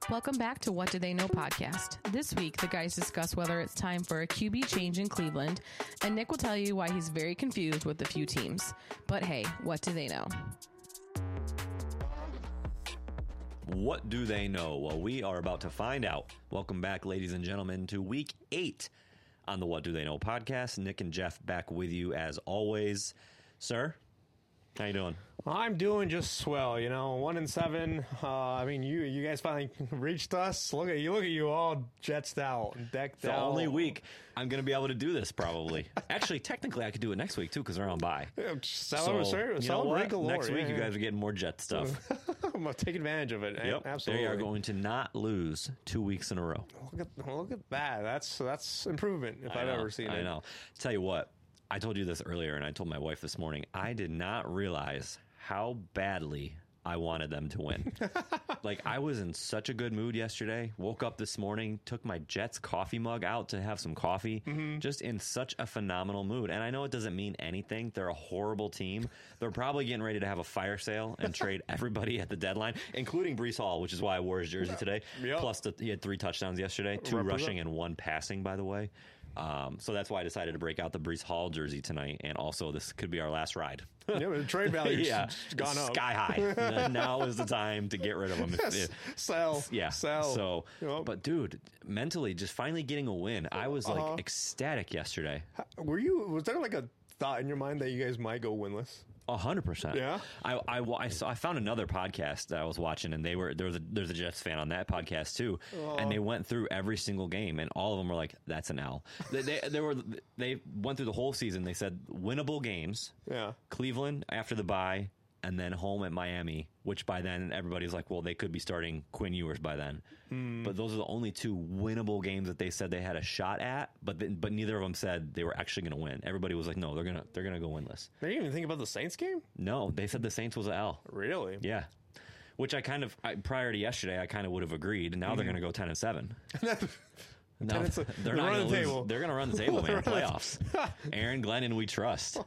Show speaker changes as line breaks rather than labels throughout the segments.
Welcome back to What Do They Know podcast. This week, the guys discuss whether it's time for a QB change in Cleveland, and Nick will tell you why he's very confused with a few teams. But hey, what do they know?
What do they know? Well, we are about to find out. Welcome back, ladies and gentlemen, to week 8 on the What Do They Know podcast. Nick and Jeff back with you as always. Sir, how you doing?
I'm doing just swell, 1-7. I mean, you guys finally reached us. Look at you all jetsed out and decked
The
out.
only week I'm going to be able to do this, probably. Actually, technically, I could do it next week, too, because they're on bye.
Celebrate galore.
Next week, you guys are getting more Jet stuff.
I'm going to take advantage of it.
Yep.
Absolutely.
They are going to not lose 2 weeks in a row.
Look at that. That's improvement if I've ever seen it.
I know. Tell you what, I told you this earlier, and I told my wife this morning, I did not realize how badly I wanted them to win. Like, I was in such a good mood yesterday. Woke up this morning, took my Jets coffee mug out to have some coffee. Just in such a phenomenal mood. And I know it doesn't mean anything. They're a horrible team. They're probably getting ready to have a fire sale and trade everybody at the deadline, including Breece Hall, which is why I wore his jersey today.
Yep.
Plus, he had 3 touchdowns yesterday, 2 rushing and 1 passing, by the way. So that's why I decided to break out the Breece Hall jersey tonight, and also this could be our last ride.
Yeah, the trade value's gone up.
Sky high. Now is the time to get rid of them.
Sell.
Yeah.
Sell.
So,
Yep.
But dude, mentally, just finally getting a win, I was like ecstatic yesterday.
Was there like a thought in your mind that you guys might go winless?
100%.
Yeah.
I found another podcast that I was watching, and there's a Jets fan on that podcast too, and they went through every single game, and all of them were like, "That's an L." They went through the whole season. They said winnable games.
Yeah.
Cleveland after the bye, and then home at Miami, which by then everybody's like, well, they could be starting Quinn Ewers by then. But those are the only 2 winnable games that they said they had a shot at, but neither of them said they were actually going to win. Everybody was like, no, they're gonna go winless.
They didn't even think about the Saints game?
No, they said the Saints was an L.
Really?
Yeah. Which prior to yesterday, I kind of would have agreed. Now they're going to go 10-7. No, they're not going to lose. They're going to run the table, man. Playoffs. Aaron Glennon, we trust.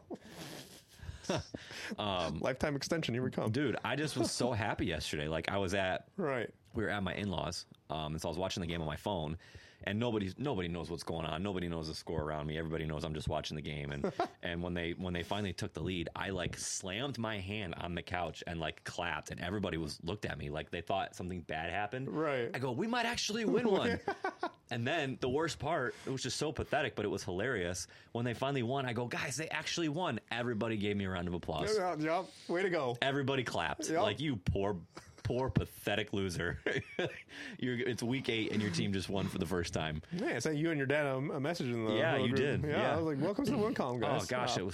Lifetime extension, here we come.
Dude, I just was so happy yesterday. Like, we were at my in-laws, and so I was watching the game on my phone, and nobody knows what's going on. Nobody knows the score around me. Everybody knows I'm just watching the game. And and when they finally took the lead, I like slammed my hand on the couch and like clapped, and everybody looked at me like they thought something bad happened.
Right.
I go, we might actually win one. And then the worst part, it was just so pathetic, but it was hilarious. When they finally won, I go, guys, they actually won. Everybody gave me a round of applause.
Yep. Way to go.
Everybody clapped.
Yep.
Like, you poor, pathetic loser. It's week 8 and your team just won for the first time.
Yeah, I sent you and your dad a message in the
you
group.
did. Yeah,
I was like, welcome to the win column, guys.
Oh gosh, it was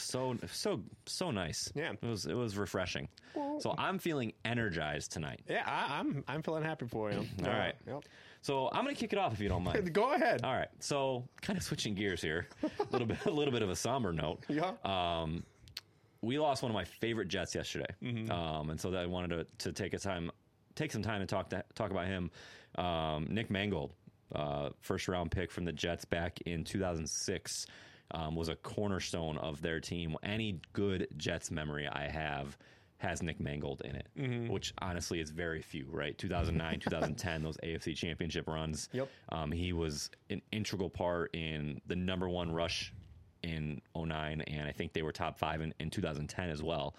so nice.
Yeah,
it was refreshing. So I'm feeling energized tonight.
Yeah, I'm feeling happy for you.
All right.
Yep.
So I'm going to kick it off if you don't mind.
Go ahead.
All right. So kind of switching gears here, a little bit of a somber note.
Yeah.
We lost one of my favorite Jets yesterday, and so I wanted to take some time to talk about him. Nick Mangold, first round pick from the Jets back in 2006, was a cornerstone of their team. Any good Jets memory I have has Nick Mangold in it, which honestly is very few, right? 2009, 2010, those AFC Championship runs.
Yep.
He was an integral part in the number 1 rush in 2009, and I think they were top 5 in 2010 as well.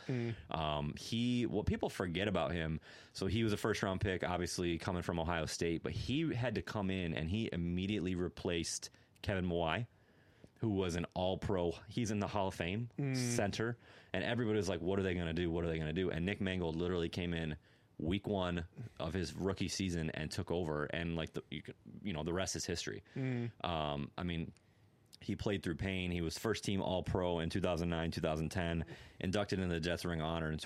What people forget about him, so he was a first round pick, obviously coming from Ohio State, but he had to come in and he immediately replaced Kevin Mawai, who was an all-pro. He's in the Hall of Fame center, and everybody was like, what are they going to do? What are they going to do? And Nick Mangold literally came in week 1 of his rookie season and took over, and like the rest is history. I mean, he played through pain. He was first team All-Pro in 2009, 2010, inducted into the Jets Ring of Honor in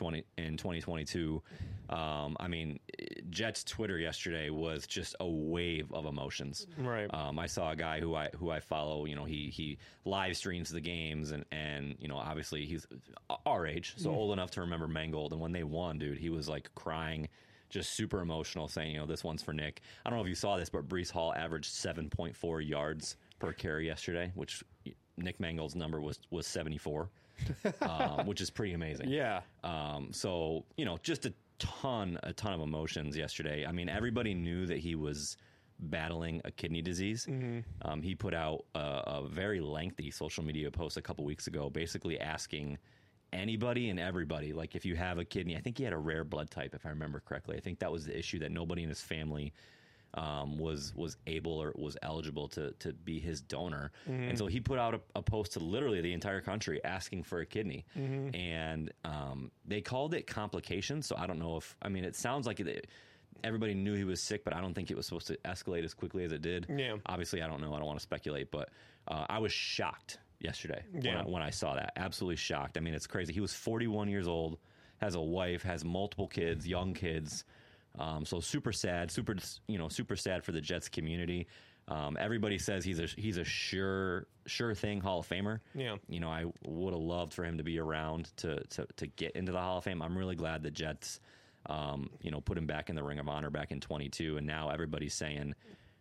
2022. I mean, Jets Twitter yesterday was just a wave of emotions.
Right.
I saw a guy who I follow. He live streams the games, and obviously he's our age, so old enough to remember Mangold. And when they won, dude, he was like crying. Just super emotional, saying, this one's for Nick. I don't know if you saw this, but Breece Hall averaged 7.4 yards per carry yesterday, which Nick Mangold's number was 74, which is pretty amazing.
Yeah.
So, just ton of emotions yesterday. I mean, everybody knew that he was battling a kidney disease. He put out a very lengthy social media post a couple weeks ago, basically asking anybody and everybody, like, if you have a kidney. I think he had a rare blood type, if I remember correctly. I think that was the issue, that nobody in his family was able or was eligible to be his donor. And so he put out a post to literally the entire country asking for a kidney. And they called it complications. So I don't know if, I mean, it sounds like everybody knew he was sick, but I don't think it was supposed to escalate as quickly as it did.
Yeah.
Obviously, I don't know. I don't want to speculate, but I was shocked yesterday when I saw that. Absolutely shocked. I mean, it's crazy. He was 41 years old, has a wife, has multiple kids, young kids. So super sad, super sad for the Jets community. Everybody says he's a sure thing Hall of Famer.
Yeah.
You know, I would have loved for him to be around to get into the Hall of Fame. I'm really glad the Jets, put him back in the Ring of Honor back in 22, and now everybody's saying,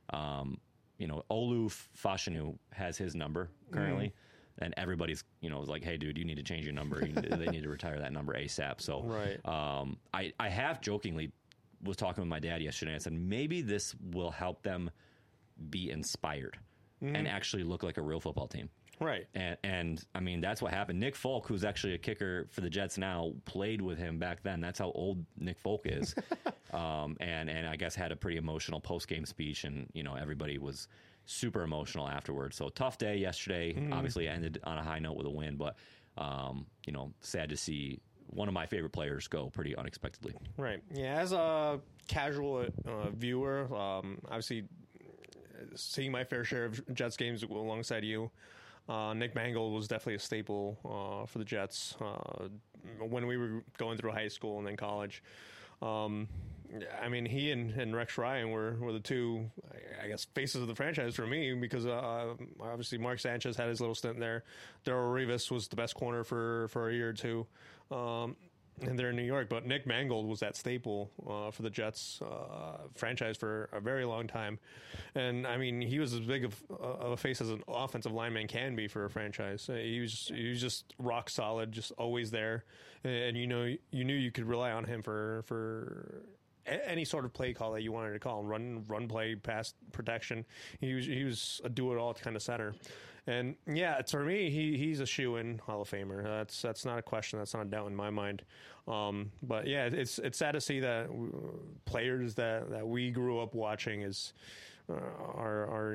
Olu Fashanu has his number currently. And everybody's, like, hey, dude, you need to change your number. They need to retire that number ASAP. So
right.
I half jokingly was talking with my dad yesterday. I said, maybe this will help them be inspired and actually look like a real football team.
Right.
And I mean, that's what happened. Nick Folk, who's actually a kicker for the Jets now, played with him back then. That's how old Nick Folk is. And I guess had a pretty emotional post-game speech, and, everybody was super emotional afterwards. So tough day yesterday. Obviously ended on a high note with a win, but, sad to see one of my favorite players go pretty unexpectedly.
Right. Yeah, as a casual viewer, obviously seeing my fair share of Jets games alongside you, Nick Mangold was definitely a staple for the Jets when we were going through high school and then college. I mean, he and Rex Ryan were the two, I guess, faces of the franchise for me, because obviously Mark Sanchez had his little stint there. Darrelle Revis was the best corner for a year or two, and they're in New York. But Nick Mangold was that staple for the Jets franchise for a very long time. And, I mean, he was as big of a face as an offensive lineman can be for a franchise. He was just rock solid, just always there. And, you knew you could rely on him for any sort of play call that you wanted to call, run play, pass protection. He was a do-it-all kind of center. And yeah, for me, he's a shoe-in Hall of Famer. That's not a question. That's not a doubt in my mind. But yeah, it's sad to see that players that we grew up watching are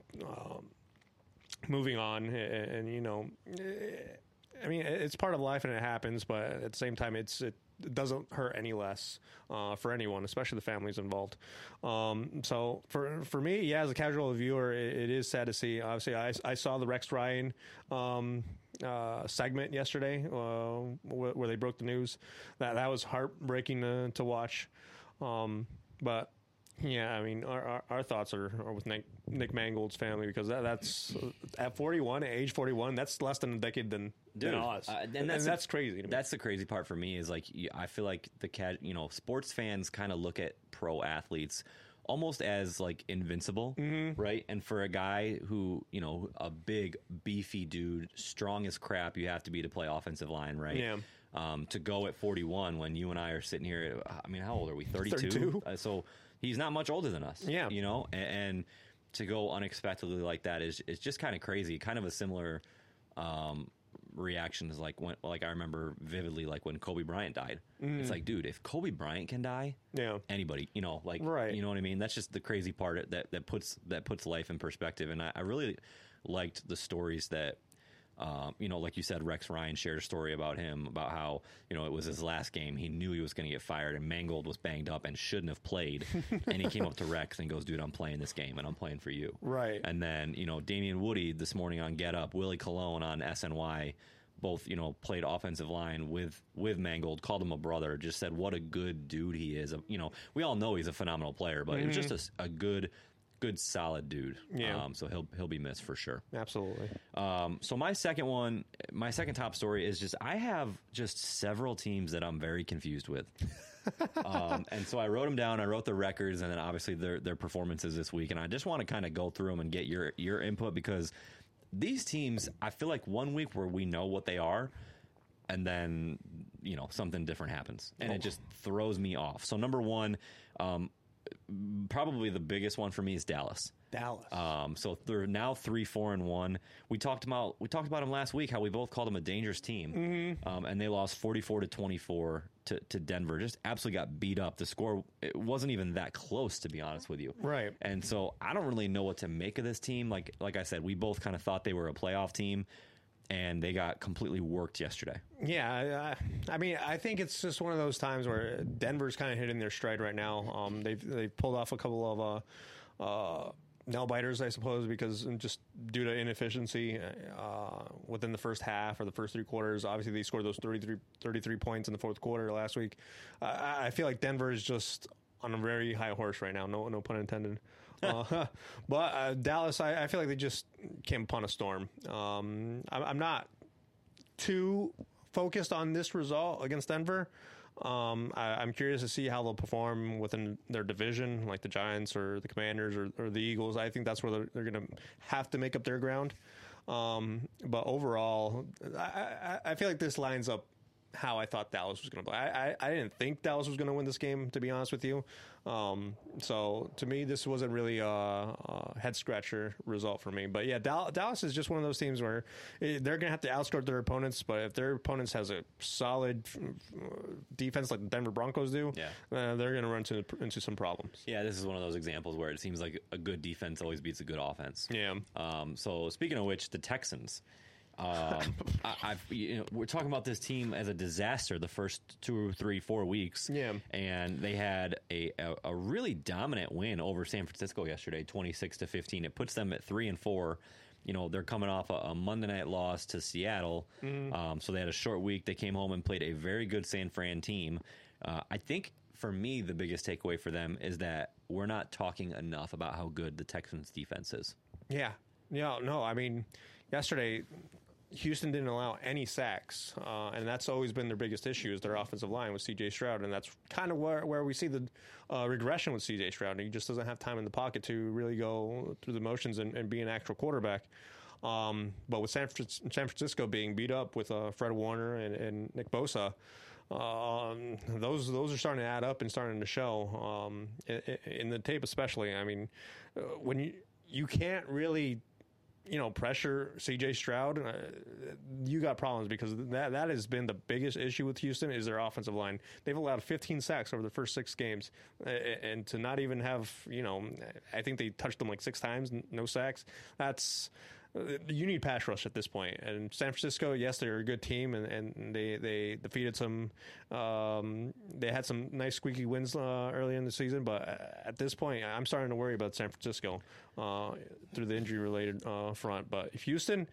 moving on, and I mean, it's part of life and it happens, but at the same time, it doesn't hurt any less for anyone, especially the families involved. So for me, yeah, as a casual viewer, it is sad to see. Obviously, I saw the Rex Ryan segment yesterday where they broke the news. That was heartbreaking to watch. But yeah, I mean, our thoughts are with Nick Mangold's family, because that's at 41, age 41. That's less than a decade than us, and that's crazy to me.
That's the crazy part for me, is like, I feel like sports fans kind of look at pro athletes almost as like invincible, right? And for a guy who, a big beefy dude, strong as crap, you have to be to play offensive line, right?
Yeah.
To go at 41 when you and I are sitting here, I mean, how old are we? 32.
32.
So he's not much older than us.
Yeah.
And to go unexpectedly like that is just kind of crazy. Kind of a similar reaction is like I remember vividly, like when Kobe Bryant died. It's like, dude, if Kobe Bryant can die,
yeah,
anybody,
right.
You know what I mean? That's just the crazy part that puts life in perspective. And I really liked the stories that, like you said, Rex Ryan shared a story about him, about how, it was his last game. He knew he was going to get fired, and Mangold was banged up and shouldn't have played. And he came up to Rex and goes, dude, I'm playing this game, and I'm playing for you.
Right.
And then, Damian Woody this morning on Get Up, Willie Colon on SNY, both, played offensive line with Mangold, called him a brother, just said what a good dude he is. We all know he's a phenomenal player, but it was just a good solid dude.
Yeah.
So he'll be missed for sure.
Absolutely.
So my second top story is just, I have just several teams that I'm very confused with. And so I wrote them down. I wrote the records and then obviously their performances this week. And I just want to kind of go through them and get your input, because these teams, I feel like one week where we know what they are, and then something different happens, and it just throws me off. So number one, probably the biggest one for me is Dallas. So they're now 3-4-1. We talked about them last week, how we both called them a dangerous team, and they lost 44-24 to Denver. Just absolutely got beat up. The score, it wasn't even that close, to be honest with you.
Right.
And so I don't really know what to make of this team. Like I said, we both kind of thought they were a playoff team, and they got completely worked yesterday.
Yeah, I mean, I think it's just one of those times where Denver's kind of hitting their stride right now. They've pulled off a couple of nail biters, I suppose, because just due to inefficiency within the first half or the first three quarters. Obviously, they scored those 33 points in the fourth quarter last week. I feel like Denver is just on a very high horse right now. No pun intended. But Dallas, I feel like they just came upon a storm. I'm not too focused on this result against Denver. I'm curious to see how they'll perform within their division, like the Giants or the Commanders or the Eagles. I think that's where they're going to have to make up their ground. But overall, I feel like this lines up how I thought Dallas was going to play. I didn't think Dallas was going to win this game, to be honest with you. So to me, this wasn't really a head scratcher result for me. But yeah, Dallas is just one of those teams where they're going to have to outscore their opponents. But if their opponents has a solid defense like the Denver Broncos do, they're going to run into some problems.
Yeah, this is one of those examples where it seems like a good defense always beats a good offense.
Yeah.
So speaking of which, the Texans. We're talking about this team as a disaster the first 2, 3, 4 weeks.
Yeah.
And they had a really dominant win over San Francisco yesterday, 26-15. It puts them at 3-4. They're coming off a Monday night loss to Seattle. So they had a short week. They came home and played a very good San Fran team. I think for me, the biggest takeaway for them is that we're not talking enough about how good the Texans defense is.
Yeah. No, I mean, yesterday Houston didn't allow any sacks, and that's always been their biggest issue is their offensive line with C.J. Stroud, and that's kind of where we see the regression with C.J. Stroud. He just doesn't have time in the pocket to really go through the motions and be an actual quarterback. But with San Francisco being beat up with Fred Warner and Nick Bosa, those are starting to add up and starting to show in the tape especially. I mean, when you can't really pressure C.J. Stroud, you got problems because that has been the biggest issue with Houston is their offensive line. They've allowed 15 sacks over the first 6 games, and to not even have, I think they touched them like 6 times, no sacks. You need pass rush at this point. And San Francisco, yes, they're a good team, and they defeated some. They had some nice squeaky wins early in the season, but at this point, I'm starting to worry about San Francisco through the injury-related front. But if Houston,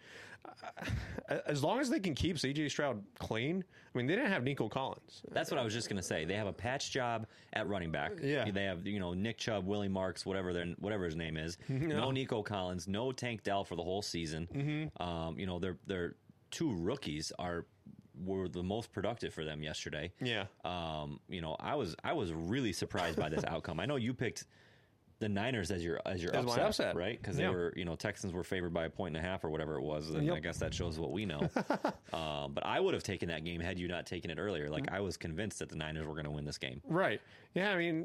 as long as they can keep C.J. Stroud clean, I mean, they didn't have Nico Collins.
That's what I was just going to say. They have a patch job at running back.
Yeah.
They have, Nick Chubb, Willie Marks, whatever his name is. No Nico Collins, no Tank Dell for the whole season. Their 2 rookies were the most productive for them yesterday.
Yeah.
I was really surprised by this outcome. I know you picked the Niners as your upset, right? Because they were, Texans were favored by 1.5 or whatever it was. And I guess that shows what we know. But I would have taken that game had you not taken it earlier. Like I was convinced that the Niners were going to win this game.
Right. Yeah. I mean,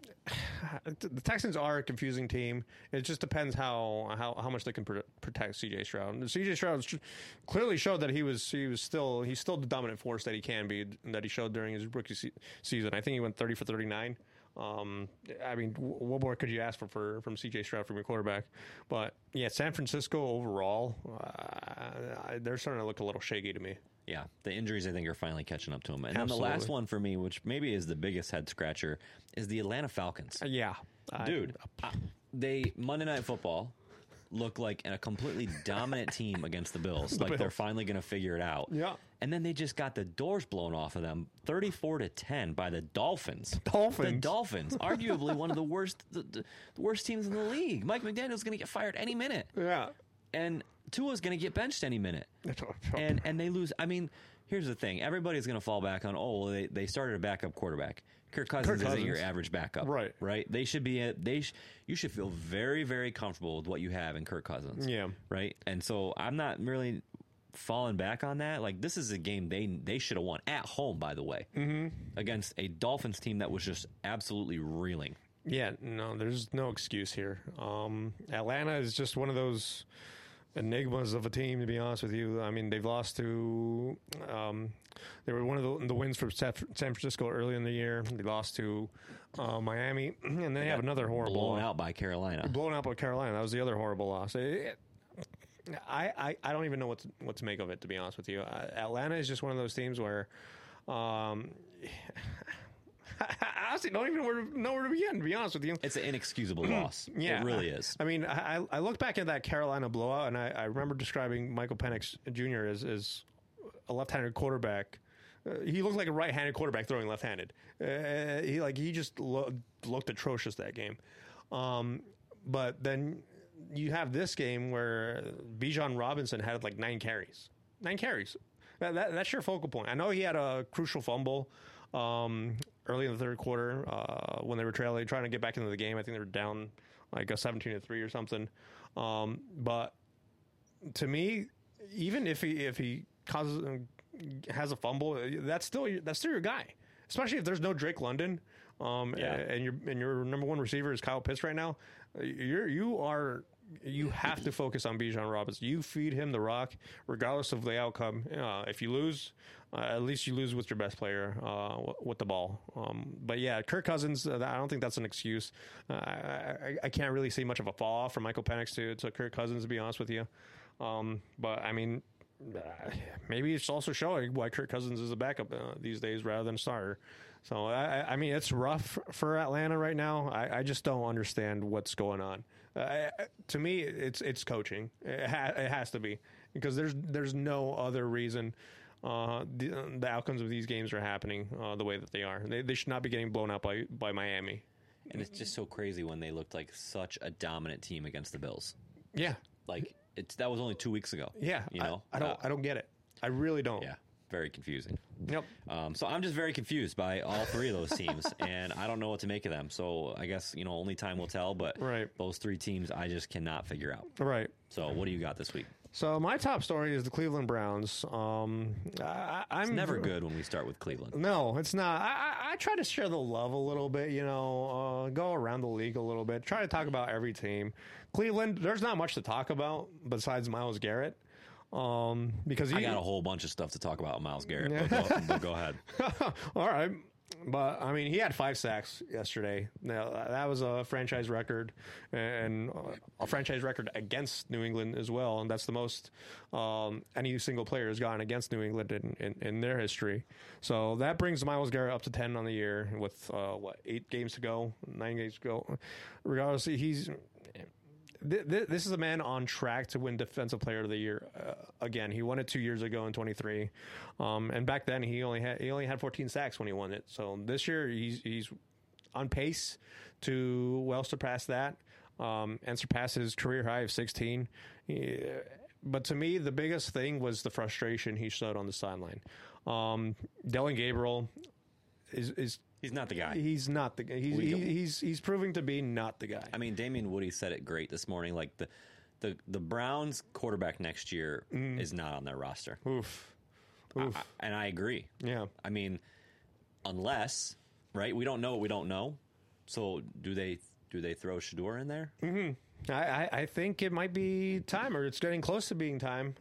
the Texans are a confusing team. It just depends how much they can protect C.J. Stroud. C.J. Stroud clearly showed that he's still the dominant force that he can be, that he showed during his rookie season. I think he went 30 for 39. I mean, what more could you ask for from C.J. Stroud from your quarterback? But yeah, San Francisco overall, they're starting to look a little shaky to me.
Yeah, the injuries I think are finally catching up to them. And then the last one for me, which maybe is the biggest head scratcher, is the Atlanta Falcons.
Yeah,
dude, they Monday Night Football look like a completely dominant team against the Bills. They're finally going to figure it out.
Yeah.
And then they just got the doors blown off of them, 34-10 by the Dolphins. The Dolphins, arguably one of the worst teams in the league. Mike McDaniel's going to get fired any minute.
Yeah.
And Tua's going to get benched any minute. And they lose. I mean, here's the thing. Everybody's going to fall back on, they started a backup quarterback. Kirk Cousins isn't your average backup. Right. They should be you should feel very, very comfortable with what you have in Kirk Cousins.
Yeah.
Right. And so I'm not really fallen back on that. Like, this is a game they should have won at home, by the way, against a Dolphins team that was just absolutely reeling.
Yeah, no, there's no excuse here. Atlanta is just one of those enigmas of a team, to be honest with you. I mean, they've lost to they were one of the wins from San Francisco early in the year. They lost to Miami, and they have another horrible
blown out by Carolina.
That was the other horrible loss. I don't even know what to make of it, to be honest with you. Atlanta is just one of those teams where I honestly don't even know where to begin, to be honest with you.
It's an inexcusable loss.
Yeah,
it really is.
I mean, I look back at that Carolina blowout, and I remember describing Michael Penix Jr. as a left-handed quarterback. He looked like a right-handed quarterback throwing left-handed. He just looked atrocious that game. But then you have this game where Bijan Robinson had like 9 carries. 9 carries. That's your focal point. I know he had a crucial fumble early in the third quarter when they were trying to get back into the game. I think they were down like a 17-3 or something. But to me, even if he has a fumble, that's still your guy. Especially if there's no Drake London, and your number one receiver is Kyle Pitts right now. You have to focus on Bijan Robinson. You feed him the rock, regardless of the outcome. If you lose, at least you lose with your best player with the ball. But yeah, Kirk Cousins, I don't think that's an excuse. I can't really see much of a fall off from Michael Penix to Kirk Cousins, to be honest with you. But I mean, maybe it's also showing why Kirk Cousins is a backup these days rather than a starter. So I mean, it's rough for Atlanta right now. I just don't understand what's going on. To me, it's coaching. It has to be, because there's no other reason the outcomes of these games are happening the way that they are. They should not be getting blown out by Miami.
And it's just so crazy when they looked like such a dominant team against the Bills.
Yeah,
like that was only 2 weeks ago.
Yeah,
you know,
I don't get it. I really don't.
Yeah. Very confusing.
Yep.
So I'm just very confused by all 3 of those teams, and I don't know what to make of them. So I guess, only time will tell, but those 3 teams I just cannot figure out.
Right.
So what do you got this week?
So my top story is the Cleveland Browns.
It's never good when we start with Cleveland.
No, it's not. I try to share the love a little bit, go around the league a little bit, try to talk about every team. Cleveland, there's not much to talk about besides Myles Garrett. Because
I got a whole bunch of stuff to talk about Myles Garrett, but go ahead.
All right. But, I mean, he had 5 sacks yesterday. Now, that was a franchise record, and a franchise record against New England as well. And that's the most any single player has gotten against New England in their history. So that brings Myles Garrett up to 10 on the year with, 8 games to go, 9 games to go. Regardless, this is a man on track to win Defensive Player of the Year again. He won it 2 years ago in 23, and back then he only had 14 sacks when he won it. So this year he's on pace to surpass that and surpass his career high of 16. But to me, the biggest thing was the frustration he showed on the sideline. Dillon Gabriel is.
He's not the guy.
He's not the guy. He's proving to be not the guy.
I mean, Damian Woody said it great this morning. Like the Browns quarterback next year is not on their roster.
Oof.
And I agree.
Yeah.
I mean, unless we don't know what we don't know. So do they throw Shedeur in there?
Mm-hmm. I think it might be time, or it's getting close to being time.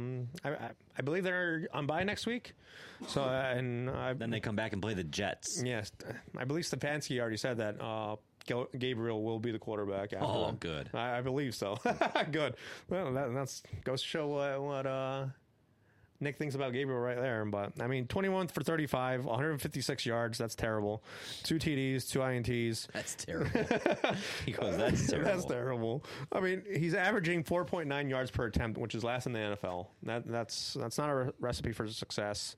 I believe they're on bye next week. So
then they come back and play the Jets.
Yes, I believe Stefanski already said that Gabriel will be the quarterback. After them.
Good.
I believe so. Good. Well, that goes to show what Nick thinks about Gabriel right there. But, I mean, 21 for 35, 156 yards. That's terrible. 2 TDs, 2 INTs.
That's terrible. He goes, that's terrible.
That's terrible. I mean, he's averaging 4.9 yards per attempt, which is last in the NFL. That's not a recipe for success.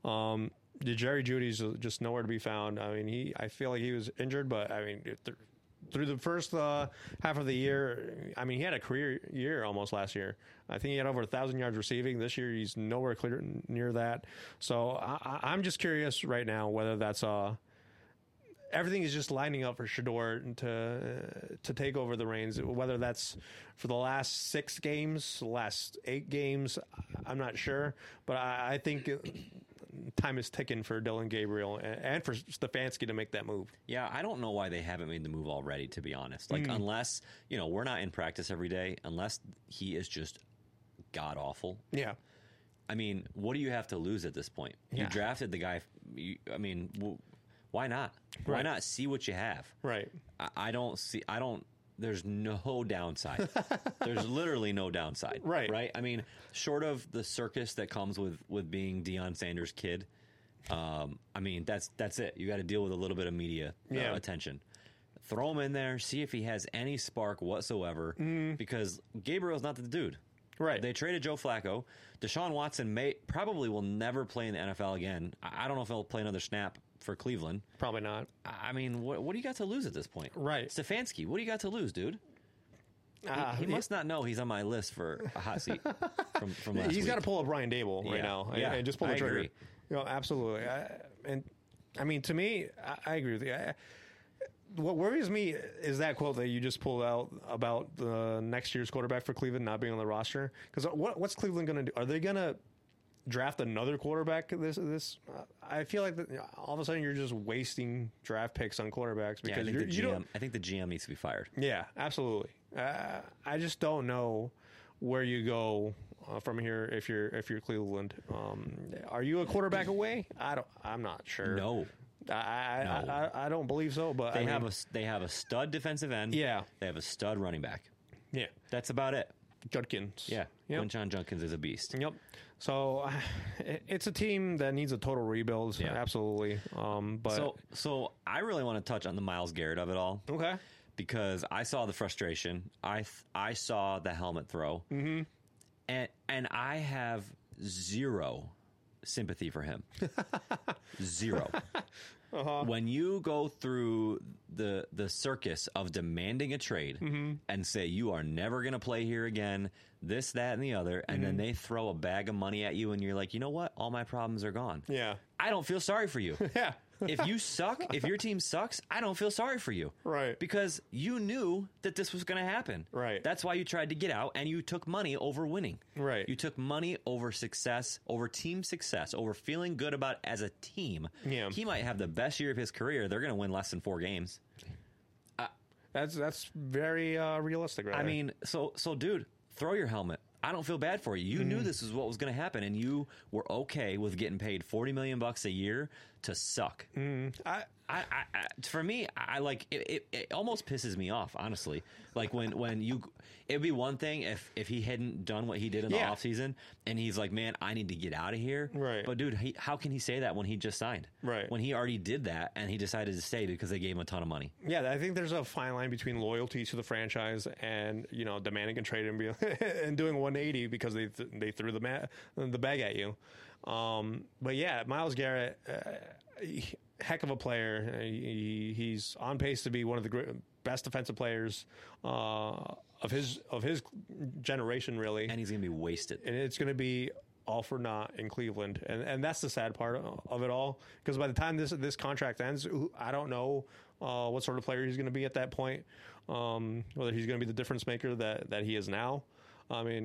Jerry Judy's just nowhere to be found. I mean, I feel like he was injured, but, I mean, through the first half of the year, I mean, he had a career year almost last year. I think he had over 1,000 yards receiving. This year, he's nowhere near that. So I'm just curious right now whether that's everything is just lining up for Shedeur to take over the reins. Whether that's for the last 6 games, the last 8 games, I'm not sure. But I think time is ticking for Dylan Gabriel and for Stefanski to make that move.
Yeah, I don't know why they haven't made the move already, to be honest. Like, unless, we're not in practice every day, unless he is just god-awful.
Yeah.
I mean, what do you have to lose at this point? You drafted the guy. Why not? Why
Right.
not see what you have?
Right.
There's no downside. There's literally no downside.
Right.
Right? I mean, short of the circus that comes with being Deion Sanders' kid, that's it. You got to deal with a little bit of media attention. Throw him in there, see if he has any spark whatsoever, because Gabriel's not the dude.
Right.
They traded Joe Flacco. Deshaun Watson probably will never play in the NFL again. I don't know if he'll play another snap for Cleveland.
Probably not.
I mean, what do you got to lose at this point?
Right.
Stefanski, what do you got to lose, dude? He must not know he's on my list for a hot seat from last week.
He's got to pull up Brian Dable right now and just pull the trigger.
Agree.
Absolutely. To me, I agree with you. What worries me is that quote that you just pulled out about the next year's quarterback for Cleveland not being on the roster. Because what's Cleveland going to do? Are they going to draft another quarterback? I feel like all of a sudden you're just wasting draft picks on quarterbacks because
I think the GM needs to be fired.
Yeah, absolutely. I just don't know where you go from here if you're Cleveland. Are you a quarterback away? I'm not sure.
No.
I don't believe so, but
they have a stud defensive end.
Yeah.
They have a stud running back.
Yeah.
That's about it.
Judkins.
Yeah.
Yep.
Quinshon Judkins is a beast.
Yep. So it's a team that needs a total rebuild.
Yeah.
Absolutely. But
so I really want to touch on the Myles Garrett of it all.
Okay.
Because I saw the frustration. I saw the helmet throw. Mm-hmm. And I have zero sympathy for him. Zero. Uh-huh. When you go through the circus of demanding a trade and say you are never going to play here again, this, that, and the other, and then they throw a bag of money at you and you're like, you know what? All my problems are gone.
Yeah.
I don't feel sorry for you.
Yeah.
If you suck, if your team sucks, I don't feel sorry for you.
Right.
Because you knew that this was going to happen.
Right.
That's why you tried to get out, and you took money over winning.
Right.
You took money over success, over team success, over feeling good about as a team.
Yeah.
He might have the best year of his career. They're going to win less than 4 games.
That's very realistic, right?
I mean, so dude, throw your helmet. I don't feel bad for you. You knew this is what was going to happen, and you were okay with getting paid $40 million a year to suck. For me, I like it. It almost pisses me off, honestly. Like when it'd be one thing if he hadn't done what he did in the offseason, and he's like, man, I need to get out of here.
Right.
But dude, how can he say that when he just signed?
Right.
When he already did that, and he decided to stay because they gave him a ton of money.
Yeah, I think there's a fine line between loyalty to the franchise and demanding a trade and doing 180 because they threw the bag at you. But yeah, Myles Garrett, heck of a player. He's on pace to be one of the best defensive players of his generation, really.
And he's going to be wasted.
And it's going to be all for naught in Cleveland, and that's the sad part of it all. Because by the time this contract ends, I don't know what sort of player he's going to be at that point. Whether he's going to be the difference maker that he is now. I mean,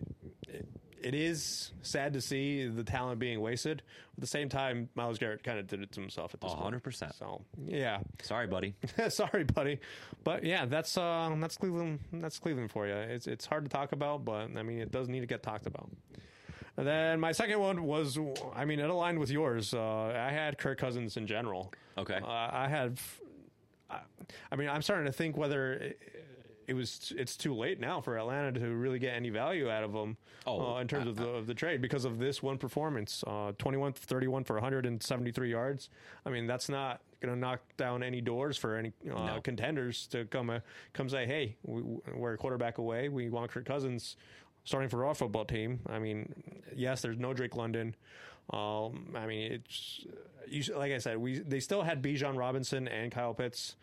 it is sad to see the talent being wasted. At the same time, Myles Garrett kind of did it to himself at this
100%.
point. So, yeah.
Sorry, buddy.
Sorry, buddy. But yeah, that's Cleveland. That's Cleveland for you. It's hard to talk about, but I mean, it does need to get talked about. And then my second one was, it aligned with yours. I had Kirk Cousins in general.
Okay.
I'm starting to think whether it's too late now for Atlanta to really get any value out of him in terms of the trade because of this one performance. 21-31 for 173 yards. I mean, that's not going to knock down any doors for any contenders to come say, hey, we're a quarterback away. We want Kirk Cousins starting for our football team. I mean, yes, there's no Drake London. It's like I said, they still had Bijan Robinson and Kyle Pitts.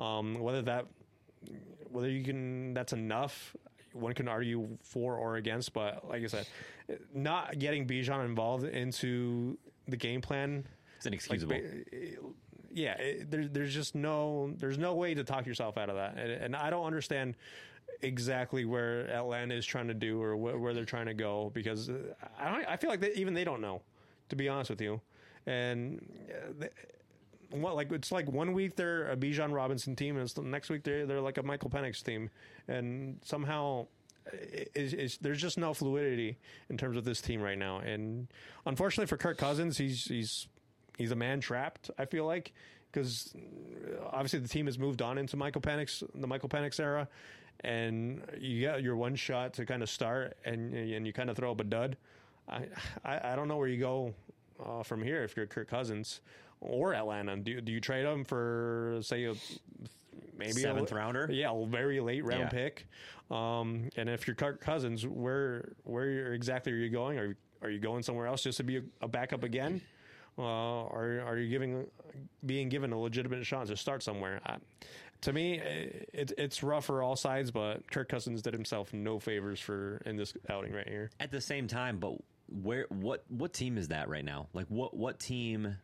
Whether that's enough, one can argue for or against. But like I said, not getting Bijan involved into the game plan,
it's inexcusable.
there's no way to talk yourself out of that, and I don't understand exactly where Atlanta is trying to do or where they're trying to go, because I feel like even they don't know, to be honest with you. And it's like 1 week they're a Bijan Robinson team, and the next week they're like a Michael Penix team, and somehow there's just no fluidity in terms of this team right now. And unfortunately for Kirk Cousins, he's a man trapped, I feel like, because obviously the team has moved on into the Michael Penix era, and you got your one shot to kind of start, and you kind of throw up a dud. I don't know where you go from here if you're Kirk Cousins or Atlanta. Do you trade him for, say, maybe
seventh rounder?
Yeah, a very late round pick. And if you're Kirk Cousins, where exactly are you going? Are you going somewhere else just to be a backup again? Or are you being given a legitimate shot to start somewhere? To me, it's rough for all sides, but Kirk Cousins did himself no favors in this outing right here.
At the same time, but what team is that right now? Like what team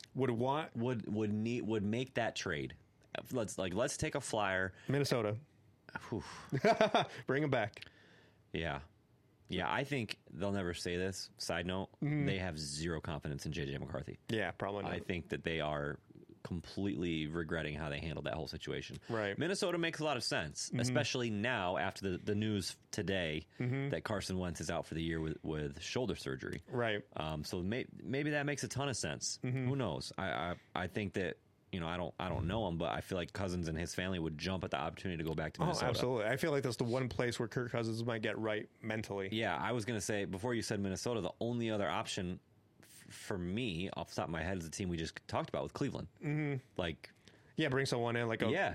would make that trade? Let's take a flyer.
Minnesota. Bring him back.
Yeah. I think they'll never say this. Side note, they have zero confidence in JJ McCarthy.
Yeah, probably not.
I think that they are completely regretting how they handled that whole situation.
Right.
Minnesota makes a lot of sense, especially now after the news today that Carson Wentz is out for the year with shoulder surgery.
Right.
So maybe that makes a ton of sense. Who knows? I think that, I don't know him, but I feel like Cousins and his family would jump at the opportunity to go back to Minnesota.
Oh, absolutely. I feel like that's the one place where Kirk Cousins might get right mentally.
Yeah, I was going to say, before you said Minnesota, the only other option for me, off the top of my head, is the team we just talked about with Cleveland.
Bring someone in.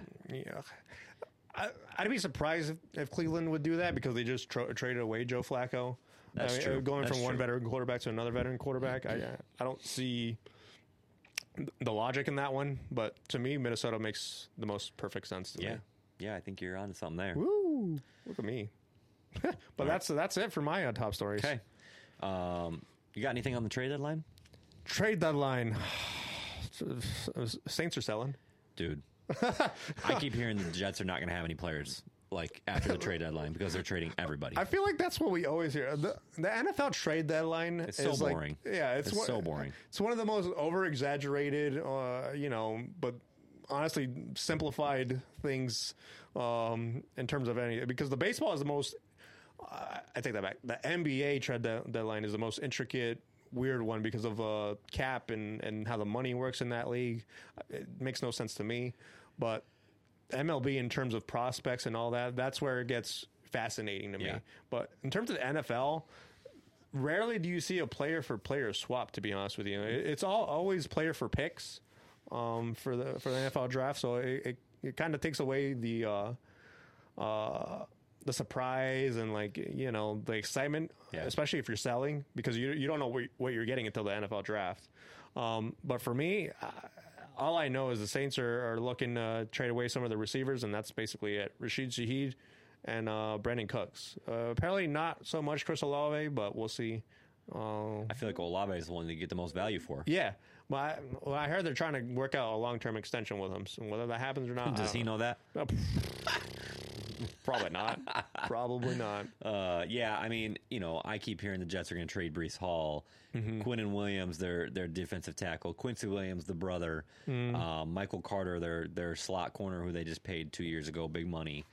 I'd be surprised if Cleveland would do that, because they just traded away Joe Flacco.
That's true.
Going
That's
from one
true.
veteran quarterback to another veteran quarterback, I don't see the logic in that one, but to me, Minnesota makes the most perfect sense to me.
Yeah, I think you're onto something there.
Woo! Look at me. But that's it for my top stories.
Okay. You got anything on the trade deadline?
Trade deadline. Saints are selling.
Dude, I keep hearing the Jets are not going to have any players after the trade deadline because they're trading everybody.
I feel like that's what we always hear. The NFL trade deadline
It's so boring. It's so boring.
It's one of the most over-exaggerated, but honestly simplified things in terms of any, because the baseball is the most. I take that back. The NBA trade deadline is the most intricate, weird one because of cap and how the money works in that league. It makes no sense to me, but MLB in terms of prospects and all that's where it gets fascinating to me. But in terms of the NFL, rarely do you see a player for player swap, to be honest with you. It's always player for picks for the NFL draft, so it kind of takes away the surprise and the excitement, especially if you're selling, because you don't know what you're getting until the NFL draft. But for me, all I know is the Saints are looking to trade away some of the receivers, and that's basically it. Rashid Shaheed and Brandon Cooks. Apparently not so much Chris Olave, but we'll see.
I feel like Olave is the one that you get the most value for.
Yeah. Well, I heard they're trying to work out a long-term extension with him. So whether that happens or not,
Does he know that?
Probably not. Probably not.
I mean, I keep hearing the Jets are going to trade Breece Hall, Quinnen Williams, their defensive tackle, Quincy Williams, the brother, Michael Carter, their slot corner, who they just paid 2 years ago, big money.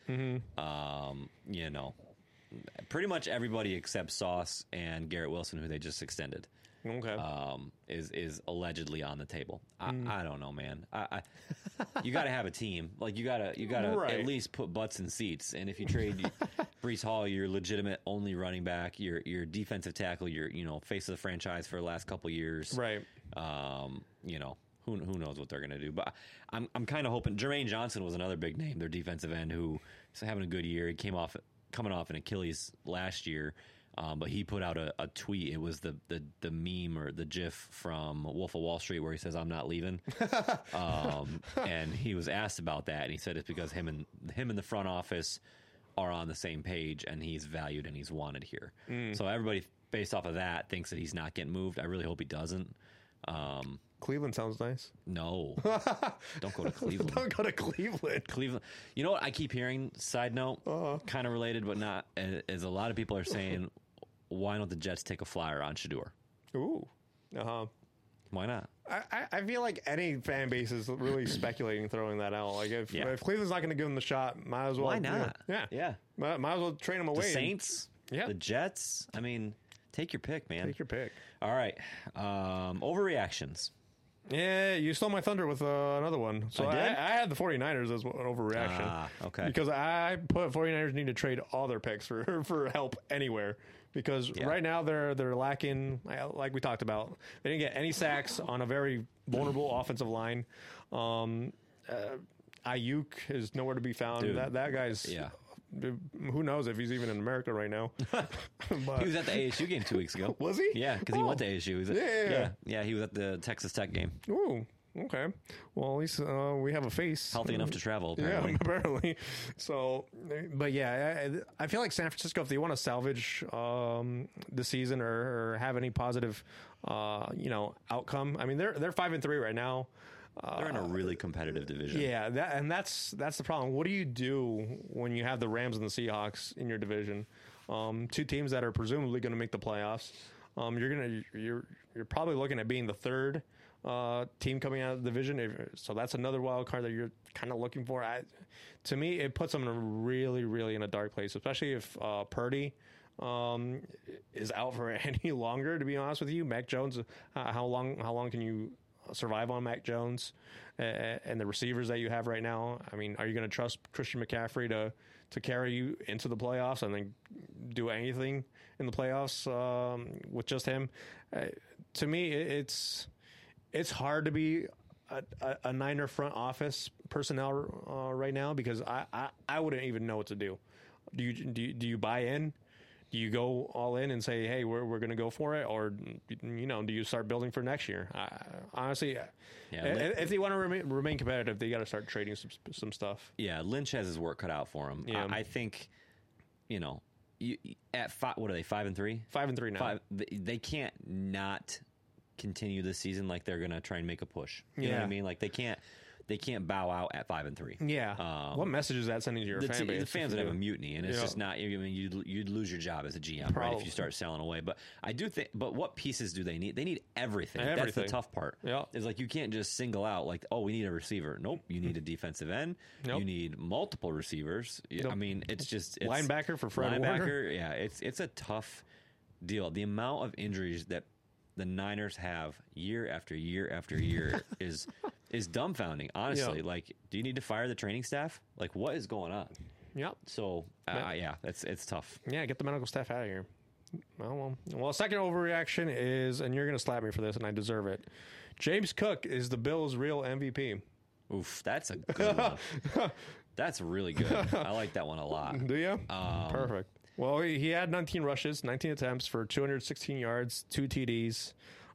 Pretty much everybody except Sauce and Garrett Wilson, who they just extended.
Okay.
Is allegedly on the table. I don't know, man. You got to have a team. You got to
Right.
at least put butts in seats. And if you trade Breece Hall, your legitimate only running back, your defensive tackle, your face of the franchise for the last couple years,
Right.
Who knows what they're going to do? But I'm kind of hoping. Jermaine Johnson was another big name, their defensive end, who is having a good year. He coming off an Achilles last year. But he put out a tweet. It was the meme or the GIF from Wolf of Wall Street where he says, "I'm not leaving." And he was asked about that, and he said it's because him and the front office are on the same page, and he's valued and he's wanted here. So everybody, based off of that, thinks that he's not getting moved. I really hope he doesn't.
Cleveland sounds nice.
No, don't go to Cleveland.
Don't go to Cleveland.
Cleveland. You know what I keep hearing? Side note, kind of related, but not. Is a lot of people are saying, why don't the Jets take a flyer on Shedeur?
Ooh.
Why not?
I feel like any fan base is really speculating throwing that out. Like if Cleveland's not going to give him the shot, might as well.
Why not?
Yeah. Might as well trade him away.
The Saints.
Yeah.
The Jets. I mean, take your pick, man.
Take your pick.
All right. Overreactions.
Yeah, you stole my thunder with another one. So
I did?
I had the 49ers as an overreaction.
Okay.
Because I put 49ers need to trade all their picks for help anywhere. Because right now they're lacking, like we talked about. They didn't get any sacks on a very vulnerable offensive line. Ayuk is nowhere to be found.
Dude.
That guy's...
Yeah.
Who knows if he's even in America right now? But,
He was at the ASU game 2 weeks ago.
Was he?
Yeah, because he went to ASU. He was yeah. He was at the Texas Tech game.
Ooh, okay. Well, at least we have a face.
Healthy enough to travel, apparently.
Yeah, apparently. So, but yeah, I feel like San Francisco, if they want to salvage the season or have any positive, outcome. I mean, they're 5-3 right now.
They're in a really competitive division.
Yeah, that's the problem. What do you do when you have the Rams and the Seahawks in your division? Two teams that are presumably going to make the playoffs. You're probably looking at being the third team coming out of the division. So that's another wild card that you're kind of looking for. To me, it puts them in a really, really in a dark place, especially if Purdy is out for any longer. To be honest with you, Mac Jones, how long can you survive on Mac Jones and the receivers that you have right now? I mean, are you going to trust Christian McCaffrey to carry you into the playoffs and then do anything in the playoffs with just him? To me, it's hard to be a Niner front office personnel right now because I wouldn't even know what to do. Do you buy in? Do you go all in and say, hey, we're going to go for it? Or, do you start building for next year? Honestly, if they want to remain competitive, they got to start trading some stuff.
Yeah, Lynch has his work cut out for him. Yeah. I think, at what are they, 5-3?
5-3 now.
They can't not continue this season like they're going to try and make a push. You know what I mean? Like they can't bow out at 5-3.
Yeah. What message is that sending to your fan base?
The fans would have a mutiny, and it's just not. I mean, you'd lose your job as a GM, right? If you start selling away. But I do think. But what pieces do they need? They need everything. That's the tough part.
Yeah.
Is like you can't just single out like, oh, we need a receiver. Nope. You need a defensive end. Nope. You need multiple receivers. Nope. I mean, it's
linebacker for Fred Warner.
Yeah. It's a tough deal. The amount of injuries that the Niners have year after year after year is dumbfounding, honestly. Yeah. Like, do you need to fire the training staff? Like, what is going on?
Yep.
So, it's tough.
Yeah, get the medical staff out of here. Well, second overreaction is, and you're going to slap me for this, and I deserve it. James Cook is the Bills' real MVP.
Oof, that's a good one. That's really good. I like that one a lot.
Do you? Perfect. Well, he had 19 rushes, 19 attempts for 216 yards, 2 TDs.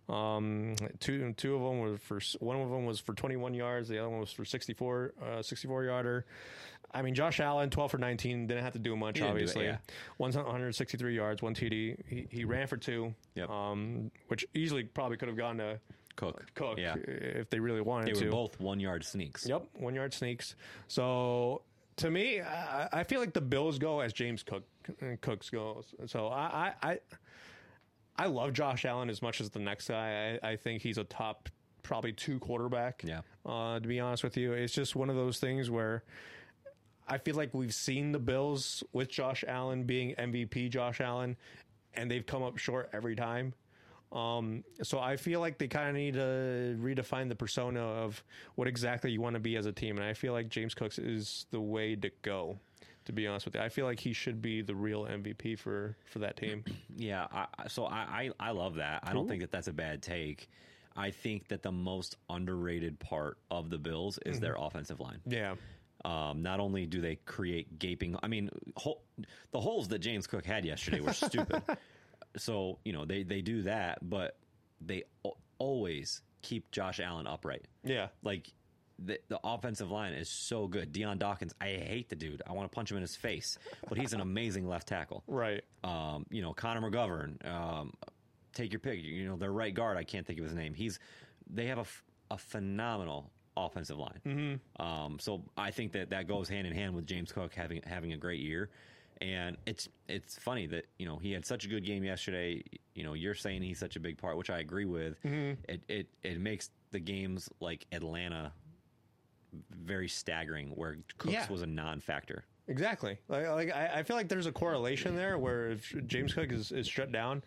Two of them were one of them was for 21 yards. The other one was for 64 yarder. I mean, Josh Allen, 12 for 19, didn't have to do much, obviously. 163 yards, 1 TD. He ran for 2, which easily probably could have gone to Cook, if they really wanted to.
They were both 1 yard sneaks.
Yep, 1 yard sneaks. So to me, I feel like the Bills go as James Cooks goes. So I love Josh Allen as much as the next guy. I think he's a top probably 2 quarterback. Yeah. To be honest with you, it's just one of those things where I feel like we've seen the Bills with Josh Allen being MVP Josh Allen, and they've come up short every time. So I feel like they kind of need to redefine the persona of what exactly you want to be as a team. And I feel like James Cooks is the way to go, to be honest with you. I feel like he should be the real MVP for that team.
Yeah. I love that. I don't think that that's a bad take. I think that the most underrated part of the Bills is their offensive line.
Yeah.
Not only do they create gaping, I mean, the holes that James Cook had yesterday were stupid. So, they do that, but they always keep Josh Allen upright. Yeah. Like, the offensive line is so good. Deion Dawkins, I hate the dude. I want to punch him in his face, but he's an amazing left tackle. Right. Connor McGovern, take your pick. Their right guard, I can't think of his name. He's they have a phenomenal offensive line. So I think that goes hand in hand with James Cook having a great year. And it's funny that, he had such a good game yesterday. You're saying he's such a big part, which I agree with. It makes the games like Atlanta very staggering, where Cooks was a non-factor.
Exactly. I feel like there's a correlation there where if James Cook is shut down,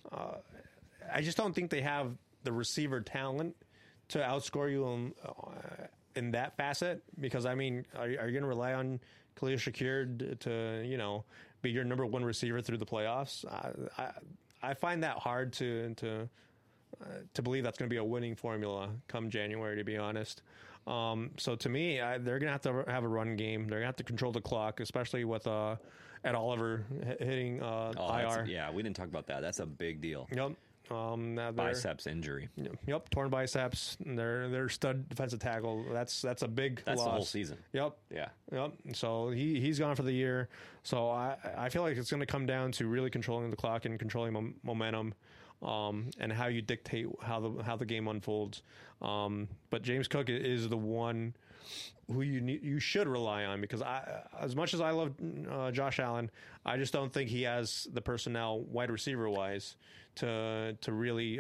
I just don't think they have the receiver talent to outscore you in that facet. Because, I mean, are you going to rely on Khalil Shakir to be your number one receiver through the playoffs? I find that hard to believe that's going to be a winning formula come January, to be honest. So to me, they're going to have a run game. They're going to have to control the clock, especially with Ed Oliver hitting IR.
Yeah, we didn't talk about that. That's a big deal.
Yep.
Biceps injury.
Yep, torn biceps. They're stud defensive tackle. That's a big
That's
loss.
the whole season.
Yep.
Yeah.
Yep. So he's gone for the year. So I feel like it's going to come down to really controlling the clock and controlling momentum, and how you dictate how the game unfolds. But James Cook is the one who you should rely on, because as much as I love Josh Allen, I just don't think he has the personnel wide receiver wise to really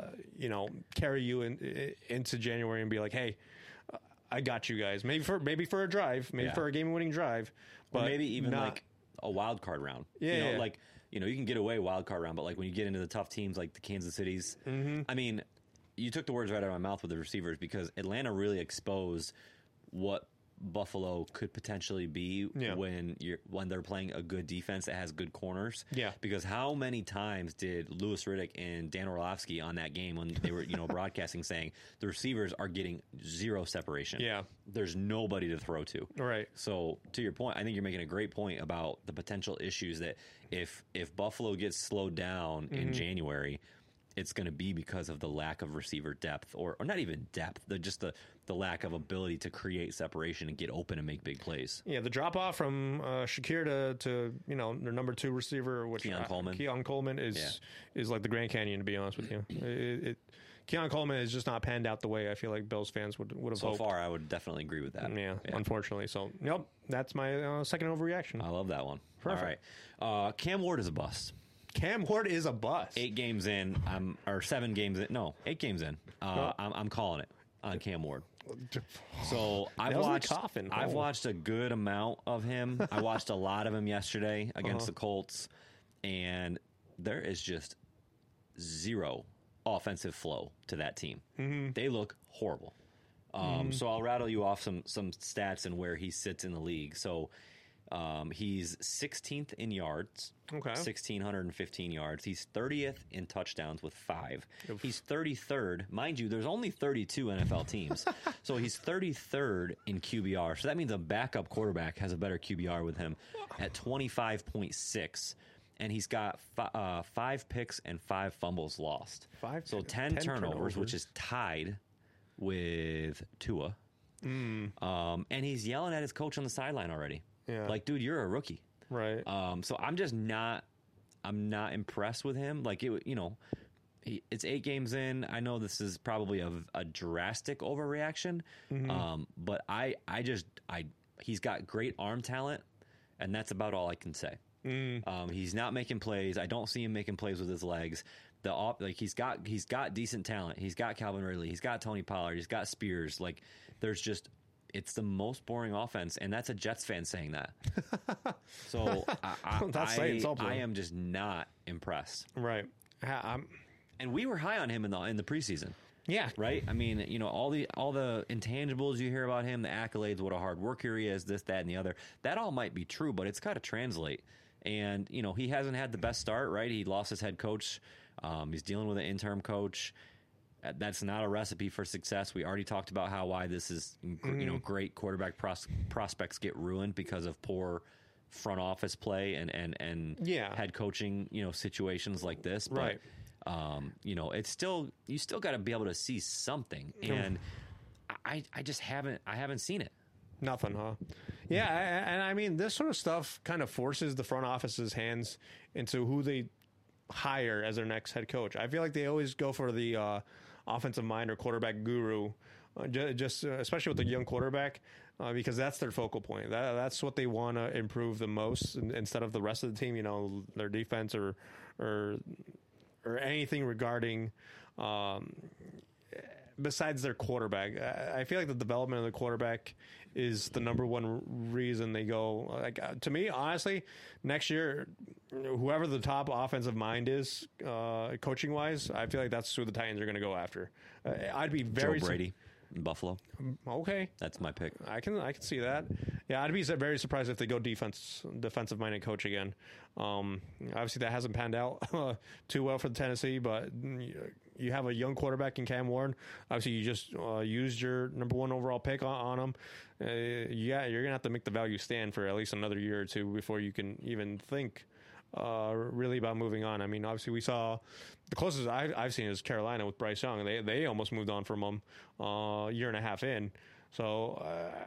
carry you into January and be like, hey, I got you guys. Maybe for a drive, for a game winning drive, but
or maybe even like a wild card round.
Yeah,
like you can get away wild card round, but like when you get into the tough teams like the Kansas Cities, I mean, you took the words right out of my mouth with the receivers, because Atlanta really exposed what Buffalo could potentially be when they're playing a good defense that has good corners.
Yeah.
Because how many times did Louis Riddick and Dan Orlovsky on that game, when they were broadcasting, saying the receivers are getting zero separation?
Yeah.
There's nobody to throw to.
Right.
So to your point, I think you're making a great point about the potential issues that if Buffalo gets slowed down in January, it's going to be because of the lack of receiver depth, or not even depth, just the lack of ability to create separation and get open and make big plays.
Yeah, the drop off from Shakir to their number two receiver, which Keon Coleman is like the Grand Canyon, to be honest with you. Keon Coleman has just not panned out the way I feel like Bills fans would have hoped.
So far, I would definitely agree with that.
Yeah, unfortunately. So, that's my second overreaction.
I love that one.
Perfect.
All right. Cam Ward is a bust.
Cam Ward is a bust.
8 games in, or 7 games in. No, 8 games in. I'm calling it on Cam Ward. So I've watched a good amount of him. I watched a lot of him yesterday against the Colts, and there is just zero offensive flow to that team. They look horrible. So I'll rattle you off some stats and where he sits in the league. So he's 16th in yards, 1,615 yards. He's 30th in touchdowns with 5. Oof. He's 33rd. Mind you, there's only 32 NFL teams. So he's 33rd in QBR. So that means a backup quarterback has a better QBR with him at 25.6. And he's got 5 picks and 5 fumbles lost. 10 turnovers, which is tied with Tua. And he's yelling at his coach on the sideline already.
Yeah.
Like, dude, you're a rookie.
Right.
So I'm not impressed with him. Like, it's 8 games in. I know this is probably a drastic overreaction. But he's got great arm talent, and that's about all I can say. He's not making plays. I don't see him making plays with his legs. He's got decent talent. He's got Calvin Ridley. He's got Tony Pollard. He's got Spears. Like, it's the most boring offense, and that's a Jets fan saying that. So I am just not impressed.
Right.
And we were high on him in the preseason.
Yeah.
Right? I mean, all the intangibles you hear about him, the accolades, what a hard worker he is, this, that, and the other, that all might be true, but it's got to translate. And, he hasn't had the best start, right? He lost his head coach. He's dealing with an interim coach. That's not a recipe for success. We already talked about why this is, great quarterback prospects get ruined because of poor front office play and head coaching, situations like this. But,
right.
It's still, you still got to be able to see something. And I just haven't seen it.
Nothing, huh? Yeah. And I mean, this sort of stuff kind of forces the front office's hands into who they hire as their next head coach. I feel like they always go for the offensive mind or quarterback guru, just especially with a young quarterback, because that's their focal point. That's what they want to improve the most instead of the rest of the team. Their defense or anything regarding. Besides their quarterback, I feel like the development of the quarterback is the number one reason they go. Like to me, honestly, next year, whoever the top offensive mind is, coaching wise, I feel like that's who the Titans are going to go after. I'd be very
Joe Brady in Buffalo.
Okay,
That's my pick.
I can see that. Yeah, I'd be very surprised if they go defensive minded coach again. Obviously, that hasn't panned out too well for Tennessee, but you have a young quarterback in Cam Ward. Obviously, you just used your number 1 overall pick on him. You're gonna have to make the value stand for at least another year or two before you can even think really about moving on. I mean, obviously, we saw the closest I've seen is Carolina with Bryce Young. They almost moved on from him a year and a half in. So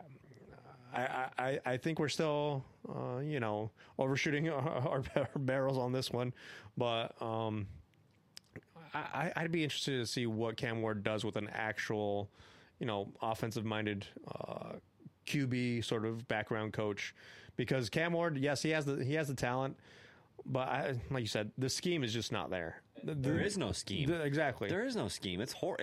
I think we're still overshooting our barrels on this one, but I'd be interested to see what Cam Ward does with an actual offensive minded QB sort of background coach, because Cam Ward, yes, he has the talent, but like you said, the scheme is just not there.
There is no scheme.
Exactly.
There is no scheme. It's horrible.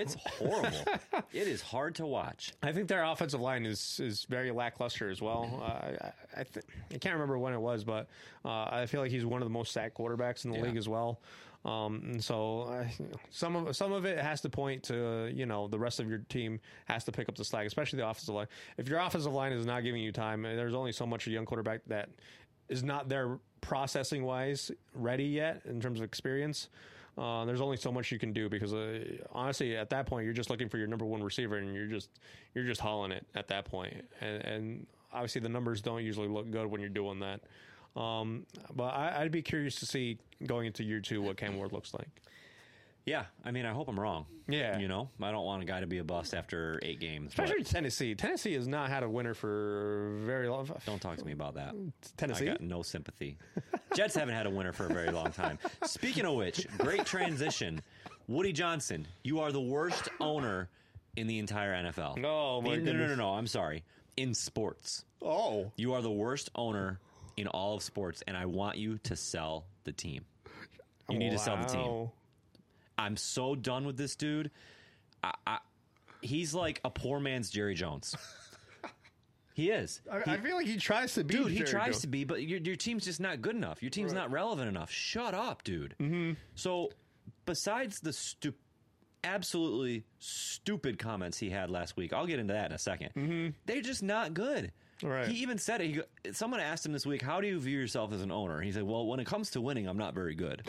It is hard to watch.
I think their offensive line is very lackluster as well. I can't remember when it was, but I feel like he's one of the most sacked quarterbacks in the league as well. And so some of it has to point to the rest of your team has to pick up the slack, especially the offensive line. If your offensive line is not giving you time, there's only so much a young quarterback that is not there processing wise ready yet in terms of experience. There's only so much you can do, because honestly, at that point, you're just looking for your number 1 receiver, and you're just hauling it at that point. And obviously, the numbers don't usually look good when you're doing that. But I'd be curious to see going into year 2 what Cam Ward looks like.
Yeah, I mean, I hope I'm wrong.
Yeah.
I don't want a guy to be a bust after 8 games.
Especially Tennessee. Tennessee has not had a winner for very long.
Don't talk to me about that.
Tennessee?
I got no sympathy. Jets haven't had a winner for a very long time. Speaking of which, great transition. Woody Johnson, you are the worst owner in the entire NFL.
Oh, my goodness.
No, I'm sorry. In sports.
Oh.
You are the worst owner in all of sports, and I want you to sell the team. You need to sell the team. I'm so done with this dude. He's like a poor man's Jerry Jones. He is.
I feel like he tries to be.
Dude, he
Jerry
tries
Jones.
to be, but your team's just not good enough. Your team's not relevant enough. Shut up, dude.
Mm-hmm.
So, besides the absolutely stupid comments he had last week, I'll get into that in a second.
Mm-hmm.
They're just not good.
Right.
He even said it. Someone asked him this week, how do you view yourself as an owner? He said, well, when it comes to winning, I'm not very good.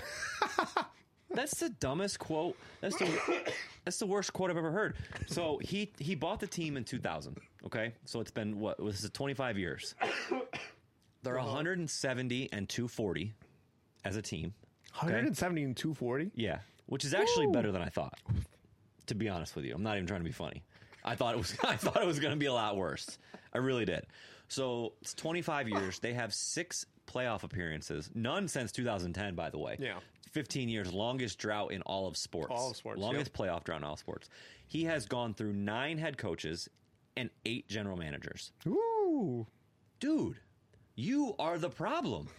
That's the dumbest quote. That's the worst quote I've ever heard. So he bought the team in 2000. Okay, so it's been this is 25 years. They're 170 and 240 as a team.
170 and 240.
Yeah, which is actually better than I thought. To be honest with you, I'm not even trying to be funny. I thought it was going to be a lot worse. I really did. So it's 25 years. They have 6 playoff appearances. None since 2010, by the way.
Yeah.
15 years, longest drought in all of sports.
All of sports,
Longest playoff drought in all sports. He has gone through 9 head coaches and 8 general managers.
Ooh.
Dude, you are the problem.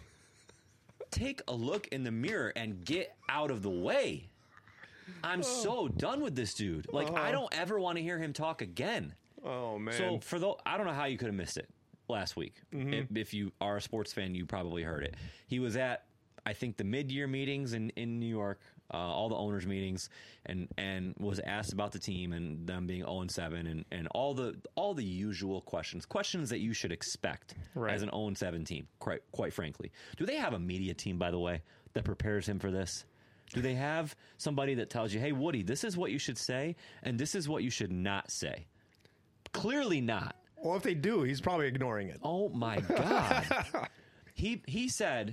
Take a look in the mirror and get out of the way. I'm so done with this dude. Like, I don't ever want to hear him talk again.
Oh, man.
So I don't know how you could have missed it last week. Mm-hmm. If you are a sports fan, you probably heard it. He was at, I think, the mid-year meetings in New York, all the owners' meetings, and was asked about the team and them being 0-7 and all the usual questions that you should expect as an 0-7 team. Quite frankly, do they have a media team, by the way, that prepares him for this? Do they have somebody that tells you, hey, Woody, this is what you should say, and this is what you should not say? Clearly not.
Well, if they do, he's probably ignoring it.
Oh my God. He said,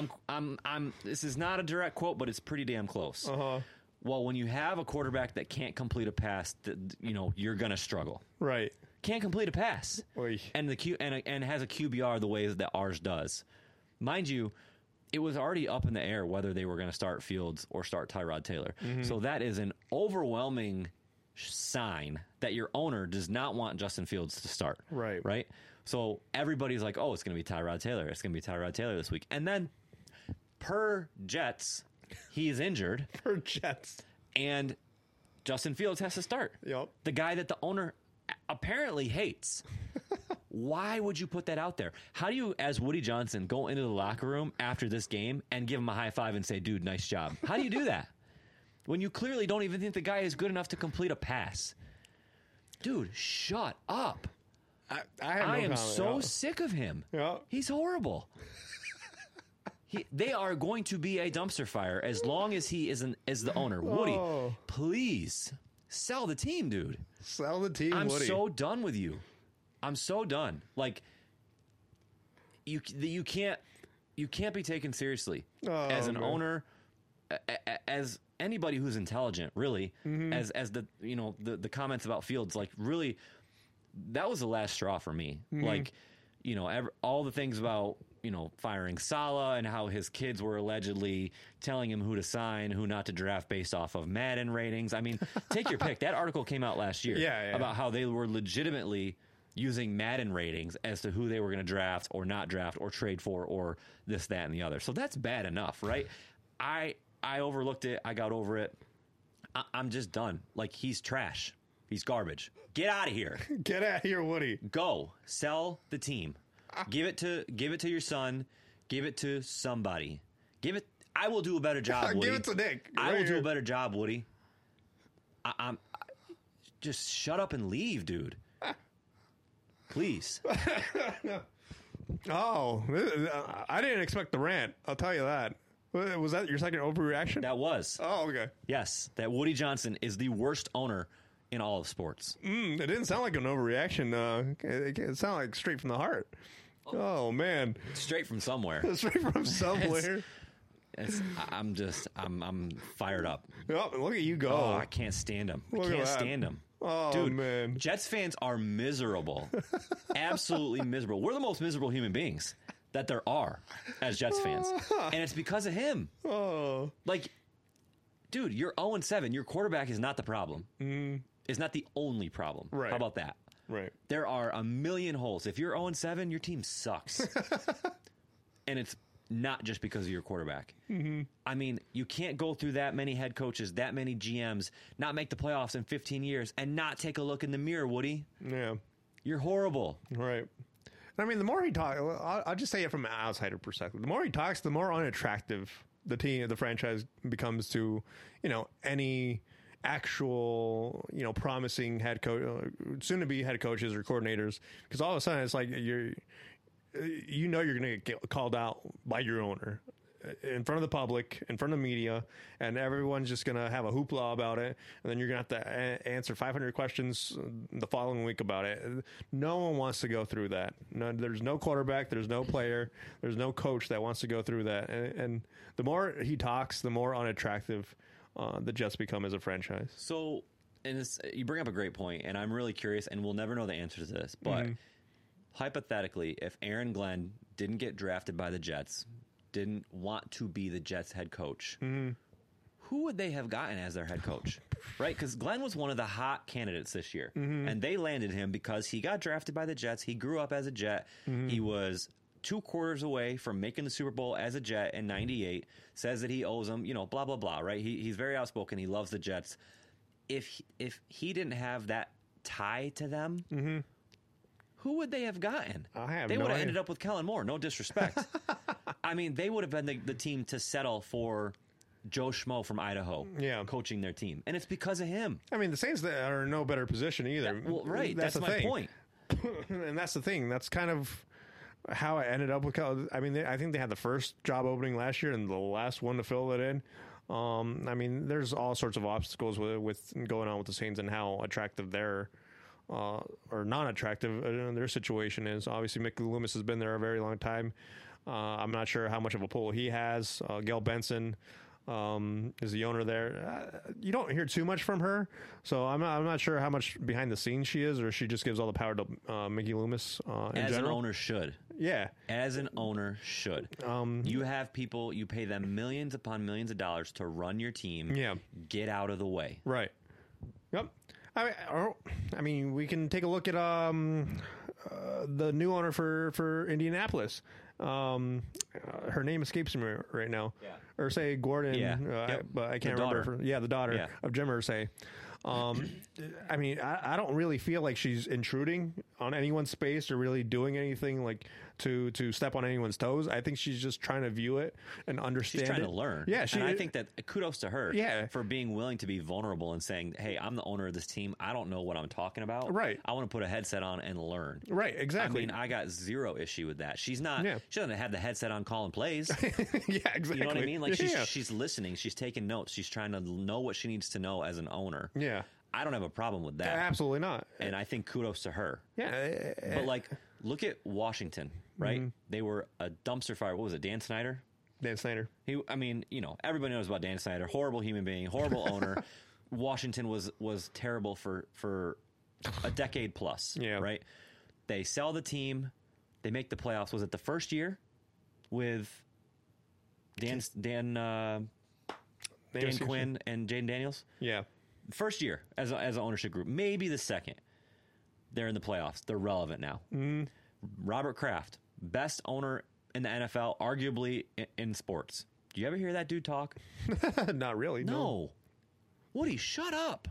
I'm this is not a direct quote, but it's pretty damn close.
Uh-huh.
Well, when you have a quarterback that can't complete a pass, you're going to struggle.
Right.
Can't complete a pass.
Oy.
And and has a QBR the way that ours does. Mind you, it was already up in the air whether they were going to start Fields or start Tyrod Taylor. Mm-hmm. So that is an overwhelming sign that your owner does not want Justin Fields to start.
Right.
So everybody's like, oh, it's going to be Tyrod Taylor. It's going to be Tyrod Taylor this week. And then per Jets, he is injured.
Per Jets.
And Justin Fields has to start.
Yep.
The guy that the owner apparently hates. Why would you put that out there? How do you, as Woody Johnson, go into the locker room after this game and give him a high five and say, dude, nice job? How do you do that? When you clearly don't even think the guy is good enough to complete a pass. Dude, shut up. I am so sick of him.
Yeah.
He's horrible. They are going to be a dumpster fire as long as he isn't as the owner. Woody, please sell the team, dude.
Sell the team,
I'm
Woody.
so done with you. I'm so done. Like you can't be taken seriously as an owner, as anybody who's intelligent, really. As the the comments about Fields, like really. That was the last straw for me. Like, all the things about, firing Saleh and how his kids were allegedly telling him who to sign, who not to draft based off of Madden ratings. I mean, take your pick. That article came out last year about how they were legitimately using Madden ratings as to who they were going to draft or not draft or trade for or this, that, and the other. So that's bad enough, right? I overlooked it. I got over it. I'm just done. Like, he's trash. He's garbage. Get out of here.
Get out of here, Woody.
Go. Sell the team. Give it to your son. Give it to somebody. I will do a better job, Woody.
Give it to Nick.
I will do a better job, Woody. I'm just shut up and leave, dude. Please.
Oh, I didn't expect the rant. I'll tell you that. Was that your second overreaction?
That was.
Oh, okay.
Yes, that Woody Johnson is the worst owner in all of sports.
It didn't sound like an overreaction. It sounded like straight from the heart. Oh, man.
Straight from somewhere.
Straight from somewhere.
I'm fired up.
Oh, look at you go.
Oh, I can't stand him. I can't stand him.
Oh,
dude,
man.
Jets fans are miserable. Absolutely miserable. We're the most miserable human beings that there are as Jets fans. And it's because of him.
Oh.
Like, dude, you're 0-7. Your quarterback is not the problem. It's not the only problem.
Right.
How about that?
Right.
There are a million holes. If you're 0-7, your team sucks. And it's not just because of your quarterback. I mean, you can't go through that many head coaches, that many GMs, not make the playoffs in 15 years, and not take a look in the mirror, Woody.
Yeah.
You're horrible.
Right. I mean, the more he talks, I'll just say it from an outsider perspective. The more he talks, the more unattractive the franchise becomes to, any actual, promising head coach, soon to be head coaches or coordinators. Because all of a sudden, it's like you're going to get called out by your owner in front of the public, in front of the media, and everyone's just going to have a hoopla about it. And then you're going to have to answer 500 questions the following week about it. No one wants to go through that. No, there's no quarterback. There's no player. There's no coach that wants to go through that. And the more he talks, the more unattractive the Jets become as a franchise.
So, and you bring up a great point, and I'm really curious, and we'll never know the answer to this, but hypothetically, if Aaron Glenn didn't get drafted by the Jets, didn't want to be the Jets head coach, who would they have gotten as their head coach? Right? Because Glenn was one of the hot candidates this year, and they landed him because he got drafted by the Jets. He grew up as a Jet. He was 2 quarters away from making the Super Bowl as a Jet in '98, says that he owes them, blah, blah, blah, right? He's very outspoken. He loves the Jets. If he didn't have that tie to them, who would they have gotten? They would have ended up with Kellen Moore. No disrespect. I mean, they would have been the team to settle for Joe Schmo from Idaho coaching their team. And it's because of him.
I mean, the Saints are in no better position either.
Right. That's my point.
And that's the thing. That's kind of how I ended up with Kellen. I mean, I think they had the first job opening last year and the last one to fill it in. I mean, there's all sorts of obstacles with going on with the Saints and how attractive they're or non-attractive their situation is. Obviously, Mickey Loomis has been there a very long time. I'm not sure how much of a pull he has. Gail Benson is the owner there. You don't hear too much from her, so I'm not sure how much behind the scenes she is, or she just gives all the power to Mickey Loomis in general.
An owner should.
Yeah.
As an owner should. You have people, you pay them millions upon millions of dollars to run your team.
Yeah.
Get out of the way.
Right. Yep. I mean, we can take a look at the new owner for Indianapolis. Her name escapes me right now.
Yeah.
Or say Gordon.
Yeah.
But I can't
The
remember.
daughter.
The daughter
Yeah.
of Jim Irsay. I mean, I don't really feel like she's intruding on anyone's space or really doing anything like to step on anyone's toes. I think she's just trying to view it and understand.
She's trying
it.
to learn.
Yeah,
and I think that kudos to her
Yeah.
for being willing to be vulnerable and saying, hey, I'm the owner of this team. I don't know what I'm talking about.
Right.
I want to put a headset on and learn.
Right, exactly.
I mean, I got zero issue with that. She's not,
Yeah.
she doesn't have the headset on calling plays.
Yeah, exactly.
You know what I mean? Like
yeah.
she's listening. She's taking notes. She's trying to know what she needs to know as an owner.
Yeah.
I don't have a problem with that.
Absolutely not.
And I think kudos to her.
Yeah.
But like, look at Washington, right? They were a dumpster fire. What was it? Dan Snyder?
Dan Snyder.
I mean, you know, everybody knows about Dan Snyder. Horrible human being, horrible owner. Washington was terrible for a decade plus.
Yeah.
Right. They sell the team. They make the playoffs. Was it the first year with Dan Quinn and Jaden Daniels?
Yeah.
First year as an ownership group, maybe the second. They're in the playoffs. They're relevant now. Robert Kraft, best owner in the NFL, arguably in sports. Do you ever hear that dude talk?
Not really.
No. Woody, shut up.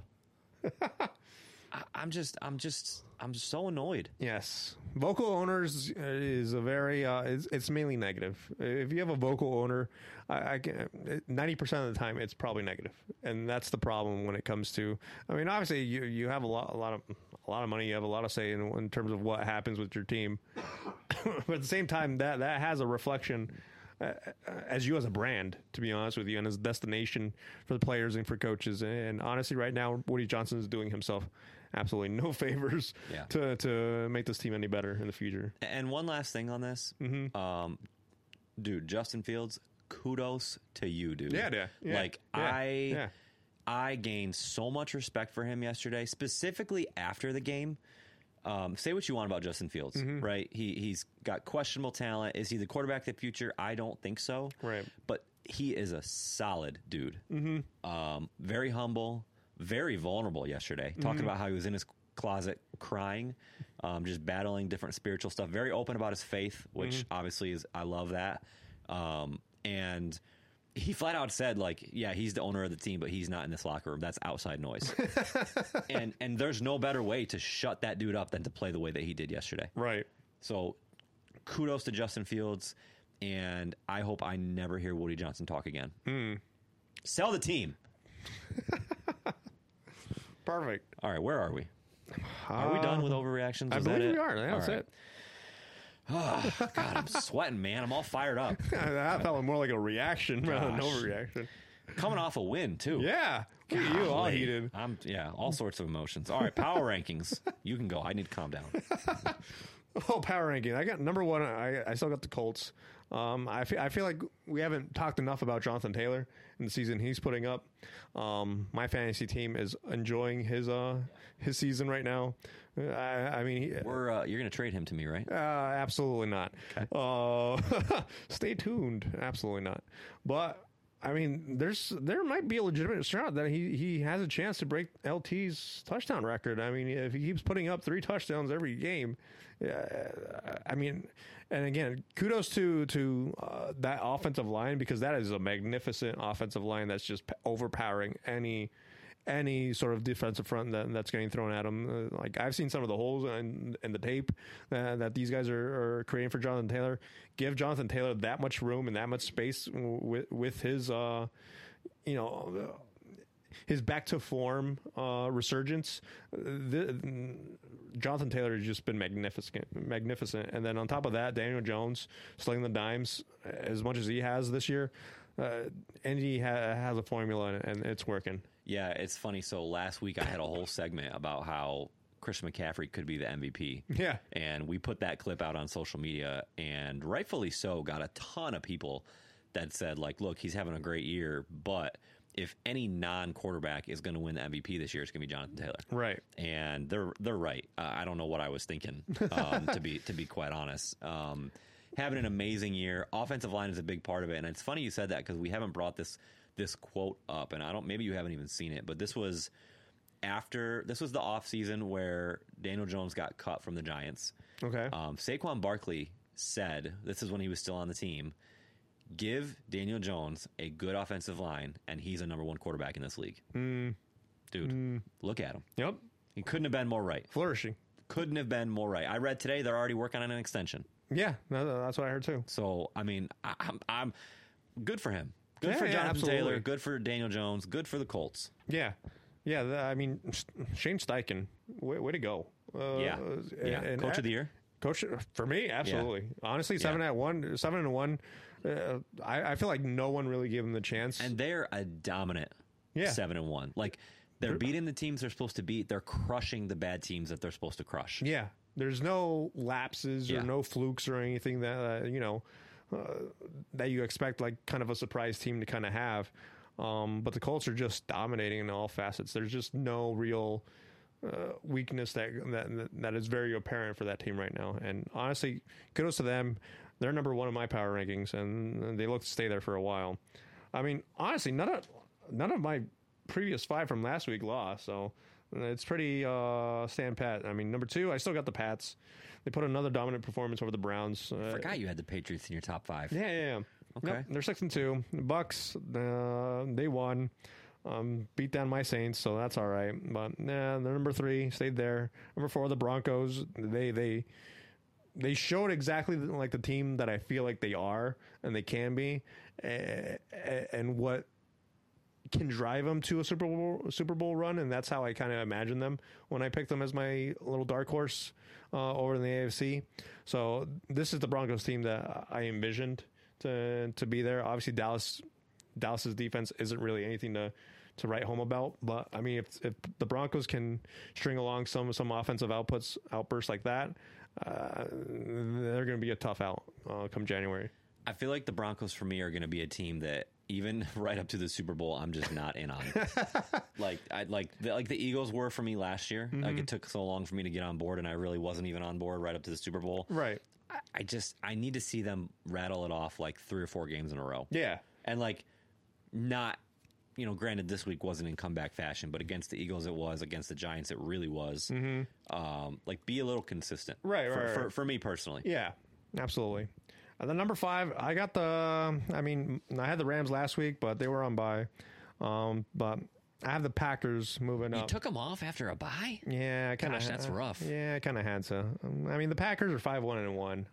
I'm so annoyed.
Yes. Vocal owners is a very, it's mainly negative. If you have a vocal owner, I 90% of the time it's probably negative. And that's the problem when it comes to, I mean, obviously you have a lot of money. You have a lot of say in terms of what happens with your team. But at the same time, that has a reflection as you as a brand, to be honest with you, and as a destination for the players and for coaches. And honestly, right now, Woody Johnson is doing himself absolutely no favors to make this team any better in the future.
And one last thing on this, dude, Justin Fields, kudos to you, dude.
Yeah.
Like
Yeah.
I gained so much respect for him yesterday, specifically after the game. Say what you want about Justin Fields, right? He's got questionable talent. Is he the quarterback of the future? I don't think so.
Right.
But he is a solid dude. Very humble, very vulnerable yesterday. Talking about how he was in his closet crying, just battling different spiritual stuff. Very open about his faith, which obviously I love that. And he flat out said, like, yeah, he's the owner of the team, but he's not in this locker room. That's outside noise. and there's no better way to shut that dude up than to play the way that he did yesterday.
Right.
So kudos to Justin Fields, and I hope I never hear Woody Johnson talk again. Sell the team.
Perfect.
All right, where are we? Are we done with overreactions?
I
Was that
believe
it?
we are. That's
All right.
it.
Oh, God, I'm sweating, man. I'm all fired up.
That felt more like a reaction rather than an
Gosh.
overreaction.
Coming off a win, too.
Yeah. Look at you all
Golly.
heated.
All sorts of emotions. All right, power rankings. You can go. I need to calm down.
Oh, power ranking. I got number one. I still got the Colts. I feel like we haven't talked enough about Jonathan Taylor in the season he's putting up. My fantasy team is enjoying his season right now. I mean,
You're going to trade him to me, right?
absolutely not.
Okay.
Stay tuned. Absolutely not. But I mean, there might be a legitimate shot that he has a chance to break LT's touchdown record. I mean, if he keeps putting up 3 touchdowns every game, I mean, and again, kudos to that offensive line, because that is a magnificent offensive line that's just overpowering any sort of defensive front that's getting thrown at them. Like, I've seen some of the holes in the tape that these guys are creating for Jonathan Taylor. Give Jonathan Taylor that much room and that much space with his, his back to form resurgence. Jonathan Taylor has just been magnificent. And then on top of that, Daniel Jones slinging the dimes as much as he has this year. Indy has a formula and it's working.
Yeah, it's funny. So last week I had a whole segment about how Christian McCaffrey could be the MVP.
Yeah.
And we put that clip out on social media, and rightfully so, got a ton of people that said, like, look, he's having a great year, but if any non-quarterback is going to win the MVP this year, it's going to be Jonathan Taylor.
Right.
And they're right. I don't know what I was thinking, to be quite honest. Having an amazing year. Offensive line is a big part of it. And it's funny you said that, because we haven't brought this quote up, and maybe you haven't even seen it, but this was after this was the offseason where Daniel Jones got cut from the Giants.
Okay.
Saquon Barkley said, this is when he was still on the team, give Daniel Jones a good offensive line, and he's a number one quarterback in this league. Dude, look at him.
Yep.
He couldn't have been more right.
Flourishing.
Couldn't have been more right. I read today they're already working on an extension.
Yeah, that's what I heard too.
So, I mean, I'm good for him. Good for
Yeah,
Jonathan
absolutely.
Taylor. Good for Daniel Jones. Good for the Colts.
Yeah. I mean, Shane Steichen, way to go.
Yeah.
And
Coach of the year.
Coach for me, absolutely. Honestly, 7-1. I feel like no one really gave him the chance.
And they're a dominant 7-1. Like, they're beating the teams they're supposed to beat. They're crushing the bad teams that they're supposed to crush.
Yeah, there's no lapses or no flukes or anything that that you expect, like kind of a surprise team to kind of have. But the Colts are just dominating in all facets. There's just no real weakness that is very apparent for that team right now. And honestly, kudos to them. They're number one in my power rankings, and they look to stay there for a while. I mean, honestly, none of my previous 5 from last week lost, so it's pretty stand pat. I mean, number 2, I still got the Pats. They put another dominant performance over the Browns.
I forgot you had the Patriots in your top 5.
Yeah.
Okay.
Nope, they're 6-2. The Bucks, they won. Beat down my Saints, so that's all right. But they're number 3, stayed there. Number 4, the Broncos. They showed exactly like the team that I feel like they are and they can be, and what can drive them to a Super Bowl run, and that's how I kind of imagine them when I picked them as my little dark horse over in the AFC. So this is the Broncos team that I envisioned to be there. Obviously, Dallas's defense isn't really anything to write home about, but I mean, if the Broncos can string along some offensive outbursts like that, they're going to be a tough out come January.
I feel like the Broncos for me are going to be a team that even right up to the Super Bowl, I'm just not in on. like the Eagles were for me last year.
Mm-hmm.
Like, it took so long for me to get on board, and I really wasn't even on board right up to the Super Bowl.
Right.
I need to see them rattle it off like 3 or 4 games in a row.
Yeah.
And like, not, granted this week wasn't in comeback fashion, but against the Eagles it was, against the Giants it really was. Mm-hmm. Like, be a little consistent.
Right.
For me personally.
Yeah, absolutely. And then number 5, I got I had the Rams last week, but they were on bye. But I have the Packers moving up.
You took them off after a bye?
Yeah, I kind of.
Gosh, that's rough.
Yeah, I kind of had to. I mean, the Packers are 5-1-1.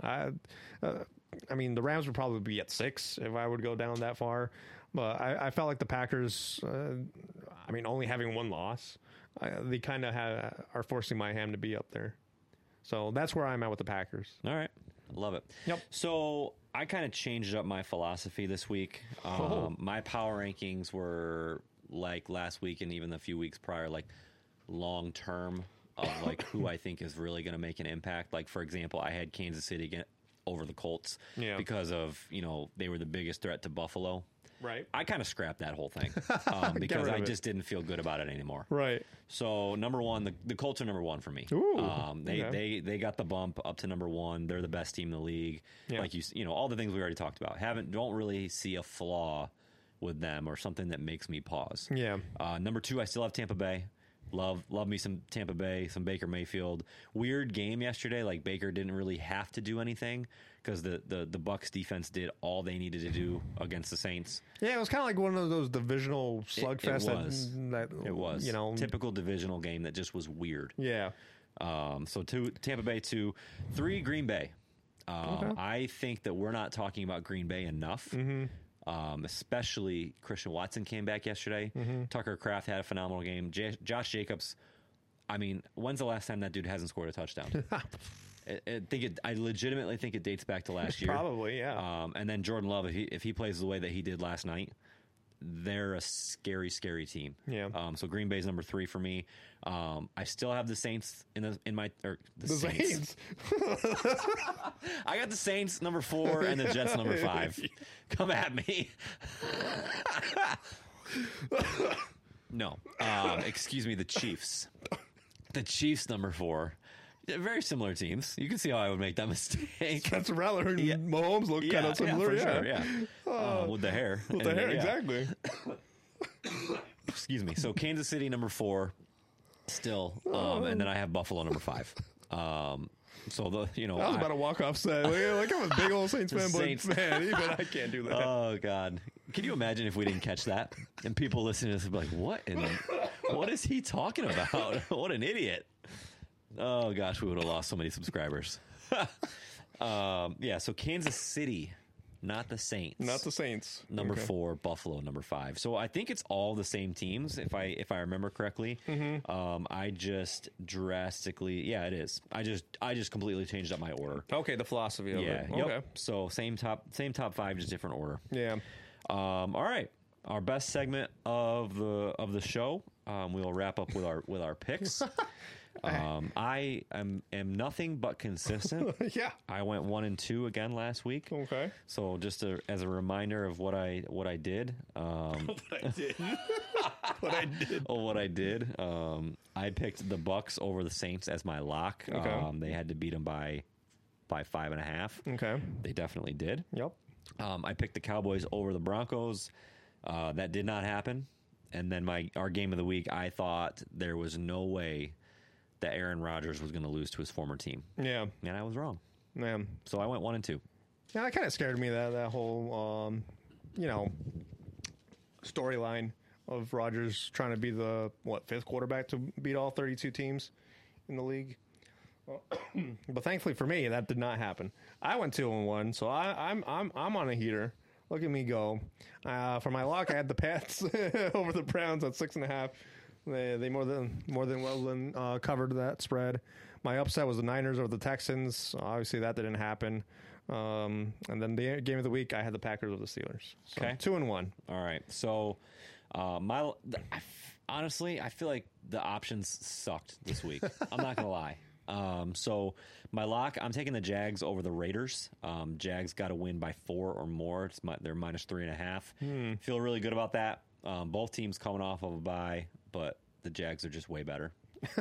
I mean, the Rams would probably be at 6 if I would go down that far. But I felt like the Packers, only having 1 loss, they kind of are forcing my hand to be up there. So that's where I'm at with the Packers.
All right. Love it.
Yep.
So I kind of changed up my philosophy this week. My power rankings were like last week and even a few weeks prior, like long term of like who I think is really going to make an impact. Like, for example, I had Kansas City over the Colts because of, they were the biggest threat to Buffalo.
Right.
I kind of scrapped that whole thing because I just didn't feel good about it anymore.
Right.
So number 1, the Colts are number 1 for me.
Ooh,
they got the bump up to number 1. They're the best team in the league.
Yeah.
Like all the things we already talked about. Don't really see a flaw with them or something that makes me pause.
Yeah.
Number 2, I still have Tampa Bay. Love me some Tampa Bay, some Baker Mayfield. Weird game yesterday. Like, Baker didn't really have to do anything because the Bucs defense did all they needed to do against the Saints.
Yeah, it was kind of like one of those divisional slugfests.
It was typical divisional game that just was weird.
Yeah.
So 2 Tampa Bay, 2, 3 Green Bay.
Okay.
I think that we're not talking about Green Bay enough. Mm-hmm. Especially Christian Watson came back yesterday. Mm-hmm. Tucker Kraft had a phenomenal game. Josh Jacobs, when's the last time that dude hasn't scored a touchdown? I legitimately think it dates back to last year.
Probably, yeah.
And then Jordan Love, if he plays the way that he did last night, they're a scary, scary team.
Yeah.
So Green Bay's number 3 for me. I still have the Saints the
Saints.
I got the Saints number 4 and the Jets number 5. Come at me. No. Excuse me, the Chiefs. The Chiefs number 4. Very similar teams. You can see how I would make that mistake.
Spencer Rattler and Mahomes look kind of similar.
Yeah, for sure. With the hair.
With the hair, exactly.
Excuse me. So Kansas City number 4. Still, and then I have Buffalo number 5. So the
that was about a walk-off set. Like I'm a big old Saints fan,
Saints.
but man, even I can't do that.
Oh God! Can you imagine if we didn't catch that and people listening to this would be like, what is he talking about? What an idiot! Oh gosh, we would have lost so many subscribers. Yeah. So Kansas City. Not the Saints.
Not the Saints.
Number
Okay.
4, Buffalo. Number 5. So I think it's all the same teams, if I remember correctly. I just drastically, yeah, it is. I just completely changed up my order.
Okay, the philosophy of it.
Yep.
Okay.
So same top 5, just different order.
Yeah.
All right. Our best segment of the show. We'll wrap up with our picks. I am nothing but consistent.
Yeah.
I went 1 and 2 again last week.
Okay.
So just as a reminder of what I did.
What I did.
I picked the Bucks over the Saints as my lock.
Okay.
They had to beat them by 5.5.
Okay.
They definitely did.
Yep.
I picked the Cowboys over the Broncos. That did not happen. And then our game of the week, I thought there was no way that Aaron Rodgers was going to lose to his former team.
Yeah.
And I was wrong.
Yeah.
So I went 1 and 2.
Yeah, that kind of scared me, that whole, storyline of Rodgers trying to be the, 5th quarterback to beat all 32 teams in the league. But thankfully for me, that did not happen. I went 2-1, so I'm on a heater. Look at me go. For my lock, I had the Pats over the Browns at 6.5. They more than well covered that spread. My upset was the Niners over the Texans. Obviously, that didn't happen. And then the game of the week, I had the Packers over the Steelers. So
Okay.
2-1.
All right. So honestly, I feel like the options sucked this week. I'm not going to lie. So my lock, I'm taking the Jags over the Raiders. Jags got to win by 4 or more. They're minus 3.5. Feel really good about that. Both teams coming off of a bye, but the Jags are just way better.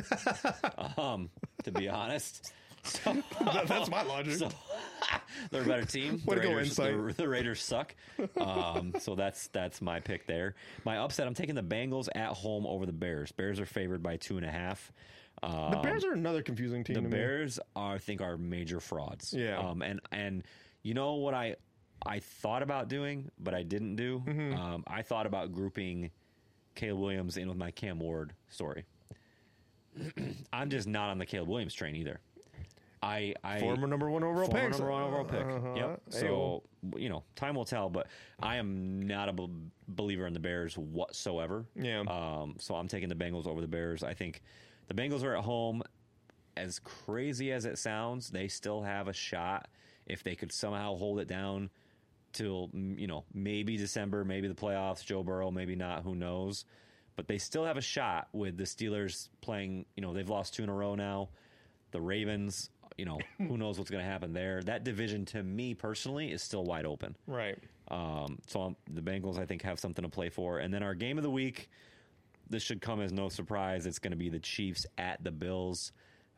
To be honest. So,
That's my logic.
so they're a better team.
Way to go, insight.
The Raiders suck. So that's my pick there. My upset, I'm taking the Bengals at home over the Bears. Bears are favored by 2.5.
The Bears are another confusing team
The
to me.
Bears I think are major frauds.
Yeah.
And you know what I thought about doing, but I didn't do? I thought about grouping Caleb Williams in with my Cam Ward story. I'm just not on the Caleb Williams train either. I
Former number 1 overall pick.
Number 1 overall pick. Yep.
Ayo.
So, time will tell, but I am not a believer in the Bears whatsoever.
Yeah.
So I'm taking the Bengals over the Bears. I think the Bengals are at home. As crazy as it sounds, they still have a shot if they could somehow hold it down till, maybe December, maybe the playoffs, Joe Burrow, maybe not, who knows. But they still have a shot with the Steelers playing, they've lost 2 in a row now. The Ravens, who knows what's going to happen there. That division, to me personally, is still wide open.
Right.
So the Bengals, I think, have something to play for. And then our game of the week, this should come as no surprise. It's going to be the Chiefs at the Bills.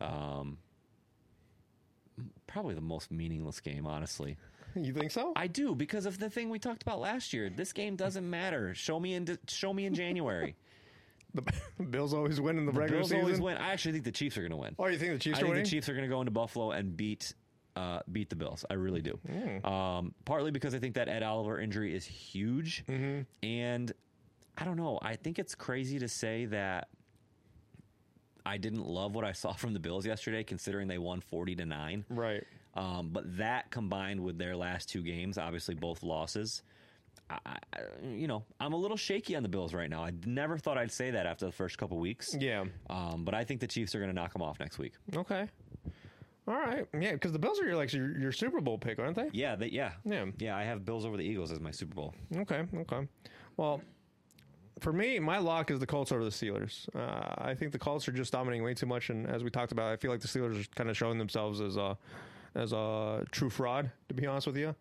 Probably the most meaningless game, honestly.
You think so?
I do, because of the thing we talked about last year. This game doesn't matter. Show me in January.
The Bills always win in the
The
regular
Bills
season.
always win. I actually think the Chiefs are going to win.
Oh, you think the Chiefs
I
are
think
winning?
the Chiefs are going to go into Buffalo and beat the Bills. I really do. Partly because I think that Ed Oliver injury is huge. And I don't know. I think it's crazy to say that I didn't love what I saw from the Bills yesterday, considering they won 40-9.
Right.
But that combined with their last 2 games, obviously both losses, I'm a little shaky on the Bills right now. I never thought I'd say that after the first couple weeks.
Yeah.
But I think the Chiefs are going to knock them off next week.
Okay. All right. Yeah, because the Bills are your Super Bowl pick, aren't they?
Yeah.
Yeah.
Yeah. I have Bills over the Eagles as my Super Bowl.
Okay. Well, for me, my lock is the Colts over the Steelers. I think the Colts are just dominating way too much, and as we talked about, I feel like the Steelers are kind of showing themselves as a true fraud, to be honest with you.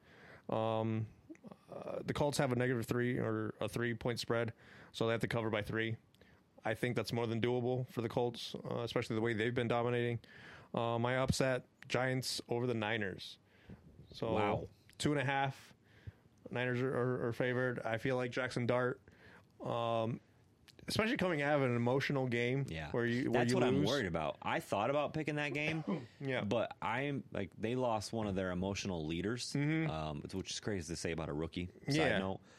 The Colts have a -3 or a 3-point spread, so they have to cover by 3. I think that's more than doable for the Colts, especially the way they've been dominating. My upset, Giants over the Niners. So
Wow.
2.5. Niners are favored. I feel like Jackson Dart especially coming out of an emotional game.
Yeah,
that's
what I'm
lose.
worried about. I thought about picking that game,
Yeah.
but I'm like they lost one of their emotional leaders, which is crazy to say about a rookie.
Yeah.
Side note.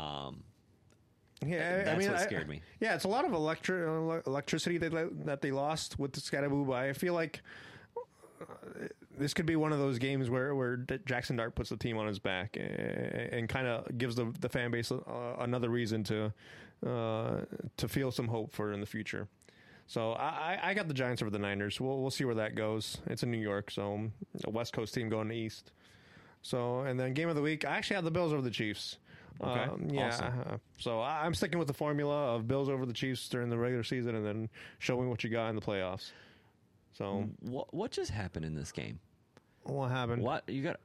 Yeah,
That's what scared me.
Yeah, it's a lot of electricity that they lost with the Scadaboo. I feel like this could be one of those games where Jackson Dart puts the team on his back and kind of gives the fan base another reason to feel some hope for in the future. So I got the Giants over the Niners. We'll see where that goes. It's in New York, so a West Coast team going east. So and then game of the week, I actually had the Bills over the Chiefs.
Okay.
Yeah.
Awesome.
So I'm sticking with the formula of Bills over the Chiefs during the regular season and then showing what you got in the playoffs. So
What just happened in this game?
what happened?
What you got?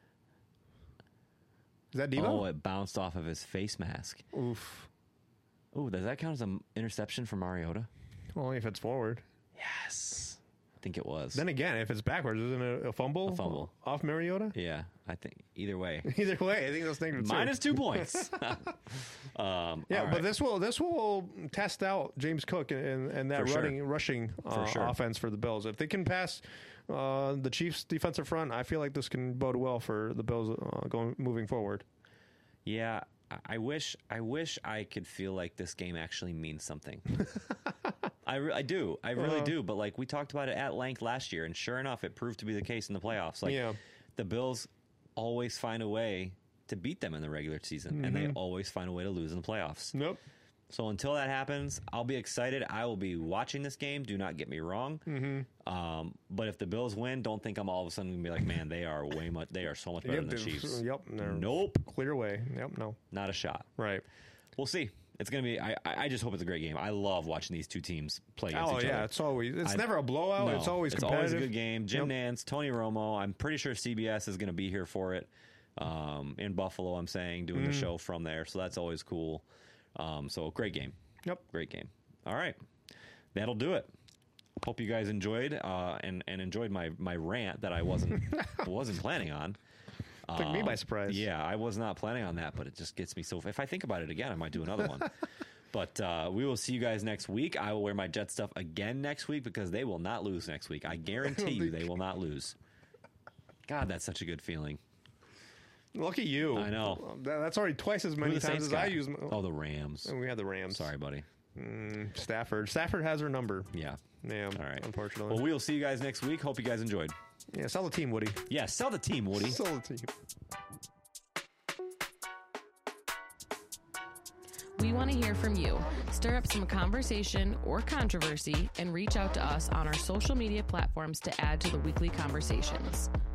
Is that Deebo?
Oh, it bounced off of his face mask.
Oof.
Oh, does that count as an interception for Mariota?
Only if it's forward.
Yes, I think it was.
Then again, if it's backwards, isn't it a fumble?
A fumble.
Off Mariota?
Yeah, I think either way.
Either way, I think those things are
Minus 2 points.
Yeah,
all
but
right.
this will test out James Cook and that
For sure.
rushing
sure.
offense for the Bills. If they can pass the Chiefs' defensive front, I feel like this can bode well for the Bills moving forward.
Yeah, I wish I could feel like this game actually means something. I do. I really do. But like we talked about it at length last year, and sure enough, it proved to be the case in the playoffs. Like the Bills always find a way to beat them in the regular season, and they always find a way to lose in the playoffs.
Nope.
So until that happens, I'll be excited. I will be watching this game. Do not get me wrong. But if the Bills win, don't think I'm all of a sudden gonna be like, man, they are so much better than the Chiefs.
Yep.
Nope.
Clear way. Yep. No.
Not a shot.
Right.
We'll see. It's going to be, I just hope it's a great game. I love watching these two teams play against each other.
It's never a blowout.
No,
it's always competitive.
It's always a good game. Jim Nantz, Tony Romo. I'm pretty sure CBS is going to be here for it. In Buffalo, I'm saying, doing the show from there. So that's always cool. So great game.
Yep.
Great game. All right. That'll do it. Hope you guys enjoyed and enjoyed my rant that I wasn't planning on.
Took me by surprise.
Yeah, I was not planning on that, but it just gets me so... If I think about it again, I might do another one. But we will see you guys next week. I will wear my Jet stuff again next week because they will not lose next week. I guarantee you they will not lose. God, that's such a good feeling.
Lucky you.
I know.
That's already twice as many times as I use.
Oh, the Rams.
We had the Rams.
Sorry, buddy.
Stafford has her number.
Yeah.
Yeah.
All right.
Unfortunately.
Well, we'll see you guys next week. Hope you guys enjoyed.
Yeah, sell the team, Woody.
Yeah, sell the team, Woody.
Sell the team.
We want to hear from you. Stir up some conversation or controversy and reach out to us on our social media platforms to add to the weekly conversations.